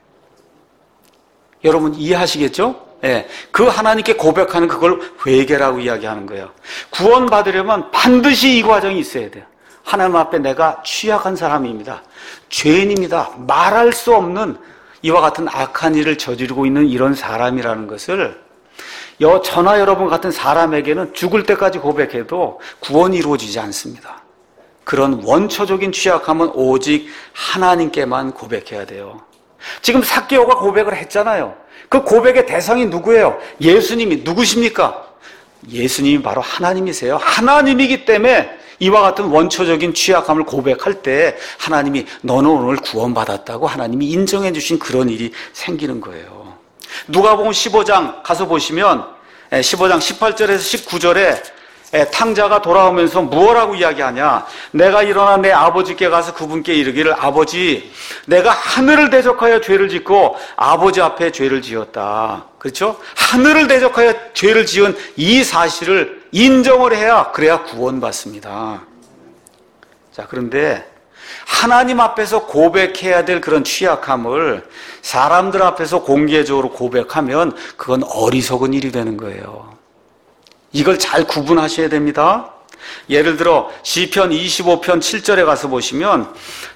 Speaker 1: 여러분 이해하시겠죠? 예, 그 하나님께 고백하는 그걸 회개라고 이야기하는 거예요. 구원받으려면 반드시 이 과정이 있어야 돼요. 하나님 앞에 내가 취약한 사람입니다. 죄인입니다. 말할 수 없는 이와 같은 악한 일을 저지르고 있는 이런 사람이라는 것을 여, 저나 여러분 같은 사람에게는 죽을 때까지 고백해도 구원이 이루어지지 않습니다. 그런 원초적인 취약함은 오직 하나님께만 고백해야 돼요. 지금 삭개오가 고백을 했잖아요. 그 고백의 대상이 누구예요? 예수님이 누구십니까? 예수님이 바로 하나님이세요. 하나님이기 때문에 이와 같은 원초적인 취약함을 고백할 때 하나님이 너는 오늘 구원받았다고 하나님이 인정해 주신 그런 일이 생기는 거예요. 누가복음 십오 장 가서 보시면 십오 장 십팔 절에서 십구 절에 탕자가 돌아오면서 무엇라고 이야기하냐? 내가 일어나 내 아버지께 가서 그분께 이르기를 아버지 내가 하늘을 대적하여 죄를 짓고 아버지 앞에 죄를 지었다. 그렇죠? 하늘을 대적하여 죄를 지은 이 사실을 인정을 해야 그래야 구원받습니다. 자, 그런데 하나님 앞에서 고백해야 될 그런 취약함을 사람들 앞에서 공개적으로 고백하면 그건 어리석은 일이 되는 거예요. 이걸 잘 구분하셔야 됩니다. 예를 들어 시편 이십오 편 칠 절에 가서 보시면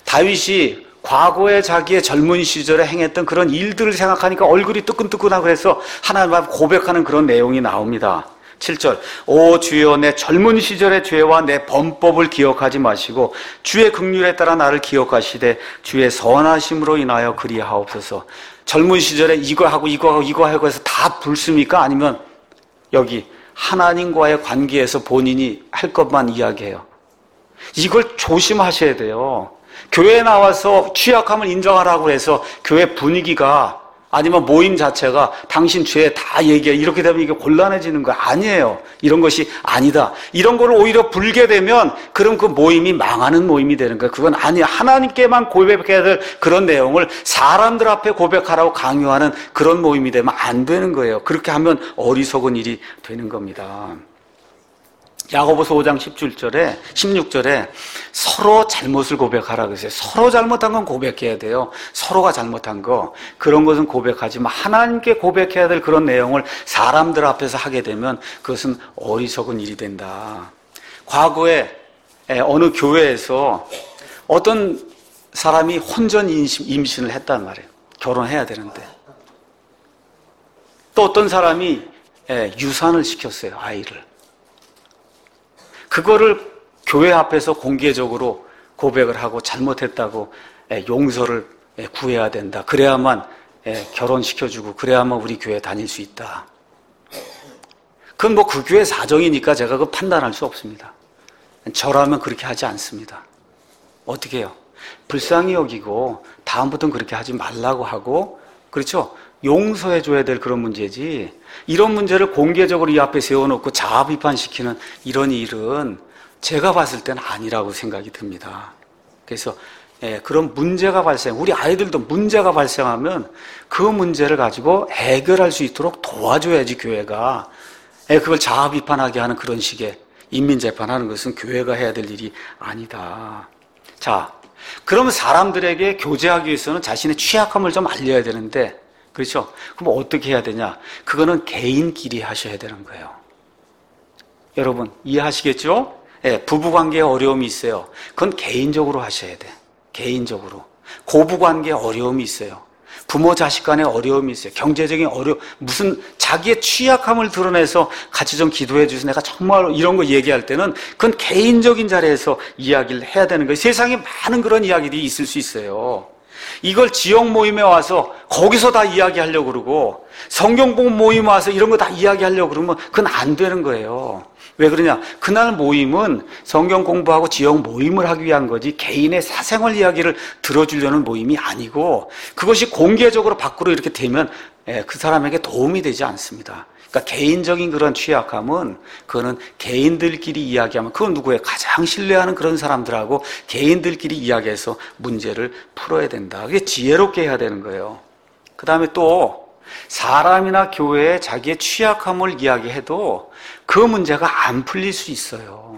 Speaker 1: 다윗이 과거에 자기의 젊은 시절에 행했던 그런 일들을 생각하니까 얼굴이 뜨끈뜨끈하고 해서 하나님 앞에 고백하는 그런 내용이 나옵니다. 칠 절 오 주여 내 젊은 시절의 죄와 내 범법을 기억하지 마시고 주의 긍휼에 따라 나를 기억하시되 주의 선하심으로 인하여 그리하옵소서. 젊은 시절에 이거 하고 이거 하고 이거 하고 해서 다 불습니까? 아니면 여기 하나님과의 관계에서 본인이 할 것만 이야기해요. 이걸 조심하셔야 돼요. 교회에 나와서 취약함을 인정하라고 해서 교회 분위기가 아니면 모임 자체가 당신 죄 다 얘기해 이렇게 되면 이게 곤란해지는 거 아니에요. 이런 것이 아니다. 이런 걸 오히려 불게 되면 그럼 그 모임이 망하는 모임이 되는 거예요. 그건 아니야. 하나님께만 고백해야 될 그런 내용을 사람들 앞에 고백하라고 강요하는 그런 모임이 되면 안 되는 거예요. 그렇게 하면 어리석은 일이 되는 겁니다. 야고보서 오 장 십칠 절에 십육 절에 서로 잘못을 고백하라 그랬어요. 서로 잘못한 건 고백해야 돼요. 서로가 잘못한 거 그런 것은 고백하지만 하나님께 고백해야 될 그런 내용을 사람들 앞에서 하게 되면 그것은 어리석은 일이 된다. 과거에 어느 교회에서 어떤 사람이 혼전 임신을 했단 말이에요. 결혼해야 되는데 또 어떤 사람이 유산을 시켰어요. 아이를. 그거를 교회 앞에서 공개적으로 고백을 하고 잘못했다고 용서를 구해야 된다. 그래야만 결혼시켜주고 그래야만 우리 교회 다닐 수 있다. 그건 뭐 그 교회 사정이니까 제가 그 판단할 수 없습니다. 저라면 그렇게 하지 않습니다. 어떻게 해요? 불쌍히 여기고 다음부터는 그렇게 하지 말라고 하고 그렇죠? 용서해줘야 될 그런 문제지 이런 문제를 공개적으로 이 앞에 세워놓고 자아 비판시키는 이런 일은 제가 봤을 때는 아니라고 생각이 듭니다. 그래서 예, 그런 문제가 발생, 우리 아이들도 문제가 발생하면 그 문제를 가지고 해결할 수 있도록 도와줘야지 교회가. 예, 그걸 자아 비판하게 하는 그런 식의 인민재판하는 것은 교회가 해야 될 일이 아니다. 자, 그러면 사람들에게 교제하기 위해서는 자신의 취약함을 좀 알려야 되는데 그렇죠? 그럼 어떻게 해야 되냐? 그거는 개인끼리 하셔야 되는 거예요. 여러분 이해하시겠죠? 예, 부부관계에 어려움이 있어요. 그건 개인적으로 하셔야 돼. 개인적으로. 고부관계에 어려움이 있어요. 부모 자식 간에 어려움이 있어요. 경제적인 어려움, 무슨 자기의 취약함을 드러내서 같이 좀 기도해 주세요. 내가 정말 이런 거 얘기할 때는 그건 개인적인 자리에서 이야기를 해야 되는 거예요. 세상에 많은 그런 이야기들이 있을 수 있어요. 이걸 지역 모임에 와서 거기서 다 이야기하려고 그러고 성경봉 모임 와서 이런 거 다 이야기하려고 그러면 그건 안 되는 거예요. 왜 그러냐? 그날 모임은 성경 공부하고 지역 모임을 하기 위한 거지 개인의 사생활 이야기를 들어주려는 모임이 아니고 그것이 공개적으로 밖으로 이렇게 되면 그 사람에게 도움이 되지 않습니다. 그러니까 개인적인 그런 취약함은 그거는 개인들끼리 이야기하면 그건 누구예요? 가장 신뢰하는 그런 사람들하고 개인들끼리 이야기해서 문제를 풀어야 된다. 그게 지혜롭게 해야 되는 거예요. 그 다음에 또 사람이나 교회에 자기의 취약함을 이야기해도 그 문제가 안 풀릴 수 있어요.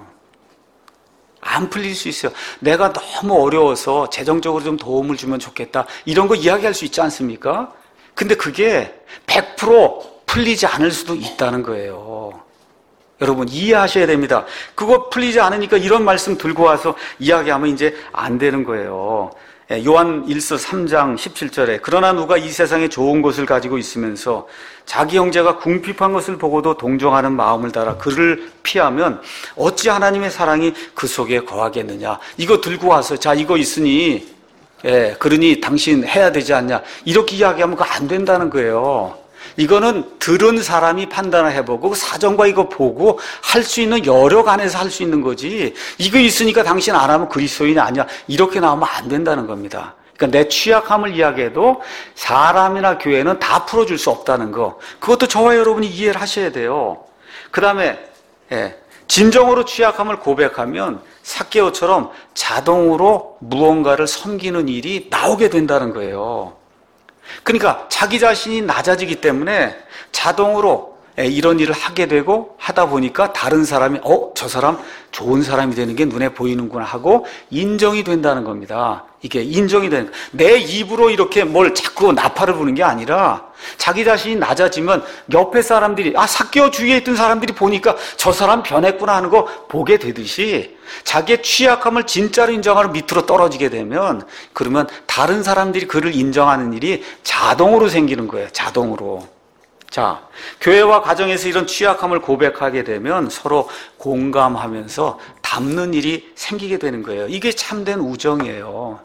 Speaker 1: 안 풀릴 수 있어요. 내가 너무 어려워서 재정적으로 좀 도움을 주면 좋겠다. 이런 거 이야기할 수 있지 않습니까? 근데 그게 백 퍼센트 풀리지 않을 수도 있다는 거예요. 여러분 이해하셔야 됩니다. 그거 풀리지 않으니까 이런 말씀 들고 와서 이야기하면 이제 안 되는 거예요. 요한 일서 삼 장 십칠 절에 그러나 누가 이 세상에 좋은 것을 가지고 있으면서 자기 형제가 궁핍한 것을 보고도 동정하는 마음을 달아 그를 피하면 어찌 하나님의 사랑이 그 속에 거하겠느냐. 이거 들고 와서 자 이거 있으니 예, 그러니 당신 해야 되지 않냐 이렇게 이야기하면 그거 안 된다는 거예요. 이거는 들은 사람이 판단을 해보고 사정과 이거 보고 할 수 있는 여력 안에서 할 수 있는 거지 이거 있으니까 당신 안 하면 그리스도인이 아니야 이렇게 나오면 안 된다는 겁니다. 그러니까 내 취약함을 이야기해도 사람이나 교회는 다 풀어줄 수 없다는 거 그것도 저와 여러분이 이해를 하셔야 돼요. 그 다음에 예, 진정으로 취약함을 고백하면 삭개오처럼 자동으로 무언가를 섬기는 일이 나오게 된다는 거예요. 그러니까 자기 자신이 낮아지기 때문에 자동으로 이런 일을 하게 되고 하다 보니까 다른 사람이 어? 저 사람 좋은 사람이 되는 게 눈에 보이는구나 하고 인정이 된다는 겁니다. 이게 인정이 되는 거예요. 내 입으로 이렇게 뭘 자꾸 나팔을 부는 게 아니라 자기 자신이 낮아지면 옆에 사람들이 아 삭개오 주위에 있던 사람들이 보니까 저 사람 변했구나 하는 거 보게 되듯이 자기의 취약함을 진짜로 인정하러 밑으로 떨어지게 되면 그러면 다른 사람들이 그를 인정하는 일이 자동으로 생기는 거예요. 자동으로. 자, 교회와 가정에서 이런 취약함을 고백하게 되면 서로 공감하면서 닮는 일이 생기게 되는 거예요. 이게 참된 우정이에요.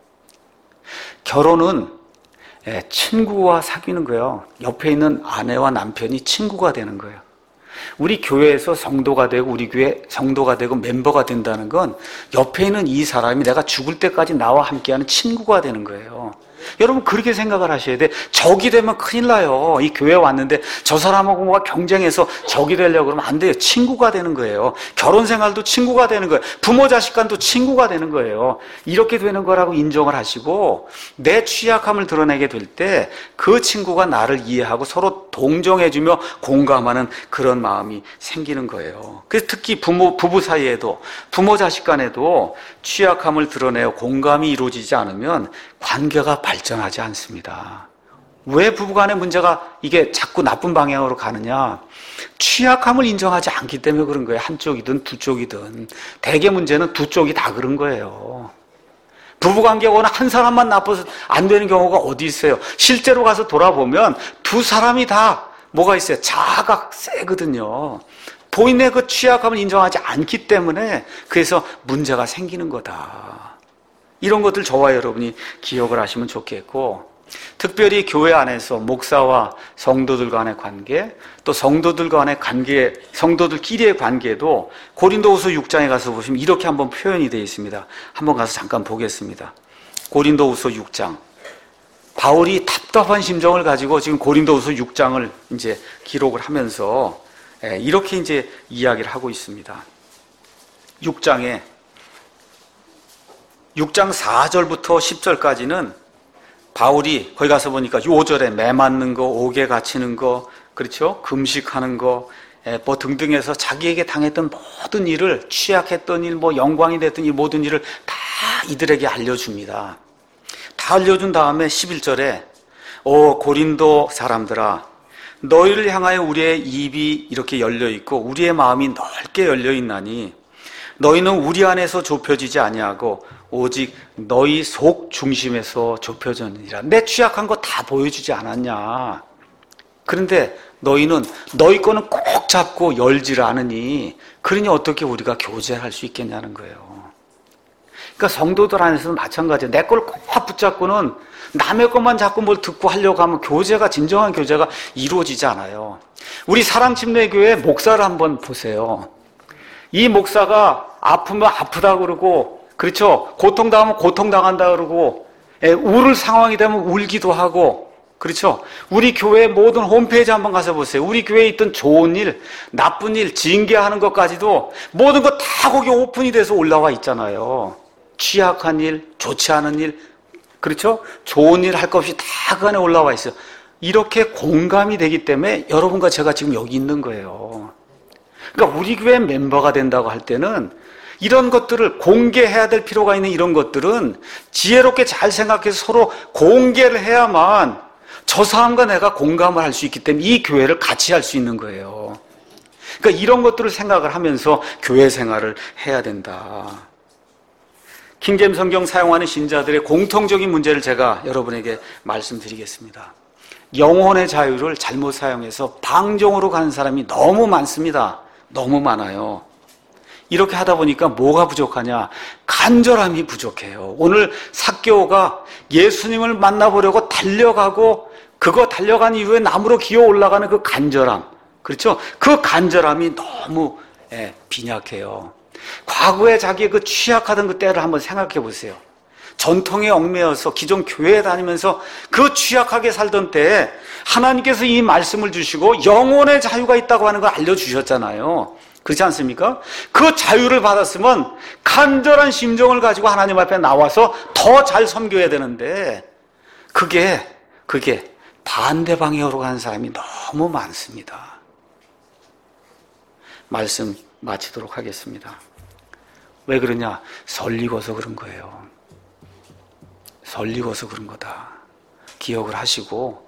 Speaker 1: 결혼은 친구와 사귀는 거예요. 옆에 있는 아내와 남편이 친구가 되는 거예요. 우리 교회에서 성도가 되고 우리 교회 성도가 되고 멤버가 된다는 건 옆에 있는 이 사람이 내가 죽을 때까지 나와 함께하는 친구가 되는 거예요. 여러분 그렇게 생각을 하셔야 돼. 적이 되면 큰일 나요. 이 교회에 왔는데 저 사람하고 뭐가 경쟁해서 적이 되려고 그러면 안 돼요. 친구가 되는 거예요. 결혼 생활도 친구가 되는 거예요. 부모 자식 간도 친구가 되는 거예요. 이렇게 되는 거라고 인정을 하시고 내 취약함을 드러내게 될 때 그 친구가 나를 이해하고 서로 동정해주며 공감하는 그런 마음이 생기는 거예요. 그래서 특히 부모, 부부 사이에도 부모 자식 간에도 취약함을 드러내어 공감이 이루어지지 않으면 관계가 발전하지 않습니다. 왜 부부간의 문제가 이게 자꾸 나쁜 방향으로 가느냐? 취약함을 인정하지 않기 때문에 그런 거예요. 한쪽이든 두 쪽이든. 대개 문제는 두 쪽이 다 그런 거예요. 부부관계가 한 사람만 나빠서 안 되는 경우가 어디 있어요? 실제로 가서 돌아보면 두 사람이 다 뭐가 있어요? 자아가 세거든요. 본인의 그 취약함을 인정하지 않기 때문에 그래서 문제가 생기는 거다. 이런 것들 저와 여러분이 기억을 하시면 좋겠고 특별히 교회 안에서 목사와 성도들 간의 관계 또 성도들 간의 관계 성도들끼리의 관계도 고린도후서 육 장에 가서 보시면 이렇게 한번 표현이 되어 있습니다. 한번 가서 잠깐 보겠습니다. 고린도후서 육 장 바울이 답답한 심정을 가지고 지금 고린도후서 육 장을 이제 기록을 하면서 이렇게 이제 이야기를 하고 있습니다. 육 장에 육 장 사 절부터 십 절까지는 바울이 거기 가서 보니까 오 절에 매 맞는 거, 옥에 갇히는 거, 그렇죠? 금식하는 거, 뭐 등등해서 자기에게 당했던 모든 일을 취약했던 일, 뭐 영광이 됐던 이 모든 일을 다 이들에게 알려줍니다. 다 알려준 다음에 십일 절에 오 고린도 사람들아 너희를 향하여 우리의 입이 이렇게 열려있고 우리의 마음이 넓게 열려있나니 너희는 우리 안에서 좁혀지지 아니하고 오직 너희 속 중심에서 좁혀졌느니라. 내 취약한 거 다 보여주지 않았냐. 그런데 너희는 너희 거는 꼭 잡고 열지를 않으니 그러니 어떻게 우리가 교제를 할 수 있겠냐는 거예요. 그러니까 성도들 안에서는 마찬가지예요. 내 걸 꼭 붙잡고는 남의 것만 자꾸 뭘 듣고 하려고 하면 교제가, 진정한 교제가 이루어지지 않아요. 우리 사랑침례교회 목사를 한번 보세요. 이 목사가 아프면 아프다 그러고, 그렇죠? 고통당하면 고통당한다 그러고, 예, 울을 상황이 되면 울기도 하고, 그렇죠? 우리 교회 모든 홈페이지 한번 가서 보세요. 우리 교회에 있던 좋은 일, 나쁜 일, 징계하는 것까지도 모든 거 다 거기 오픈이 돼서 올라와 있잖아요. 취약한 일, 좋지 않은 일, 그렇죠? 좋은 일 할 것 없이 다 그 안에 올라와 있어요. 이렇게 공감이 되기 때문에 여러분과 제가 지금 여기 있는 거예요. 그러니까 우리 교회 멤버가 된다고 할 때는 이런 것들을 공개해야 될 필요가 있는 이런 것들은 지혜롭게 잘 생각해서 서로 공개를 해야만 저 사람과 내가 공감을 할 수 있기 때문에 이 교회를 같이 할 수 있는 거예요. 그러니까 이런 것들을 생각을 하면서 교회 생활을 해야 된다. 킹제임 성경 사용하는 신자들의 공통적인 문제를 제가 여러분에게 말씀드리겠습니다. 영혼의 자유를 잘못 사용해서 방종으로 가는 사람이 너무 많습니다. 너무 많아요. 이렇게 하다 보니까 뭐가 부족하냐? 간절함이 부족해요. 오늘 삭개오가 예수님을 만나보려고 달려가고 그거 달려간 이후에 나무로 기어 올라가는 그 간절함, 그렇죠? 그 간절함이 너무 예, 빈약해요. 과거에 자기의 그 취약하던 그 때를 한번 생각해 보세요. 전통에 얽매여서 기존 교회에 다니면서 그 취약하게 살던 때에 하나님께서 이 말씀을 주시고 영혼의 자유가 있다고 하는 걸 알려주셨잖아요. 그렇지 않습니까? 그 자유를 받았으면 간절한 심정을 가지고 하나님 앞에 나와서 더 잘 섬겨야 되는데 그게 그게 반대 방향으로 가는 사람이 너무 많습니다. 말씀 마치도록 하겠습니다. 왜 그러냐? 설리고서 그런 거예요. 설리고서 그런 거다. 기억을 하시고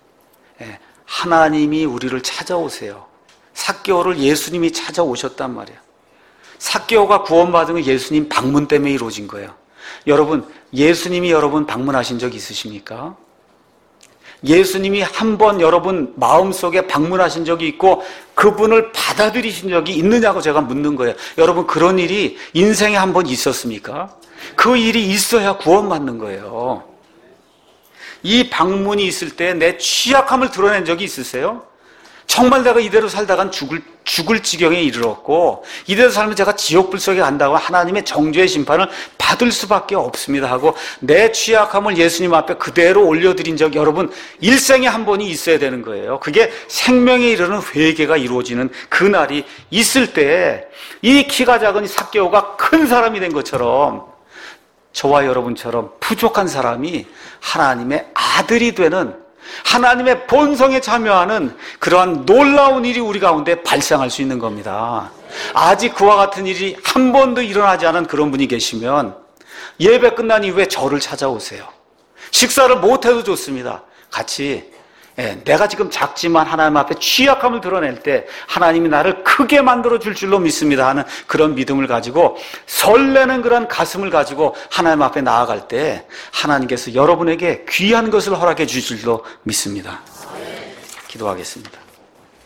Speaker 1: 하나님이 우리를 찾아오세요. 삭개오를 예수님이 찾아오셨단 말이에요. 삭개오가 구원받은 건 예수님 방문 때문에 이루어진 거예요. 여러분, 예수님이 여러분 방문하신 적 있으십니까? 예수님이 한 번 여러분 마음속에 방문하신 적이 있고 그분을 받아들이신 적이 있느냐고 제가 묻는 거예요. 여러분, 그런 일이 인생에 한 번 있었습니까? 그 일이 있어야 구원받는 거예요. 이 방문이 있을 때 내 취약함을 드러낸 적이 있으세요? 정말 내가 이대로 살다간 죽을, 죽을 지경에 이르렀고 이대로 살면 제가 지옥불 속에 간다고 하나님의 정죄의 심판을 받을 수밖에 없습니다 하고 내 취약함을 예수님 앞에 그대로 올려드린 적 여러분 일생에 한 번이 있어야 되는 거예요. 그게 생명에 이르는 회개가 이루어지는 그날이 있을 때 이 키가 작은 삭개오가 큰 사람이 된 것처럼 저와 여러분처럼 부족한 사람이 하나님의 아들이 되는 하나님의 본성에 참여하는 그러한 놀라운 일이 우리 가운데 발생할 수 있는 겁니다. 아직 그와 같은 일이 한 번도 일어나지 않은 그런 분이 계시면 예배 끝난 이후에 저를 찾아오세요. 식사를 못해도 좋습니다. 같이 예, 내가 지금 작지만 하나님 앞에 취약함을 드러낼 때 하나님이 나를 크게 만들어 줄 줄로 믿습니다 하는 그런 믿음을 가지고 설레는 그런 가슴을 가지고 하나님 앞에 나아갈 때 하나님께서 여러분에게 귀한 것을 허락해 주실 줄로 믿습니다. 기도하겠습니다.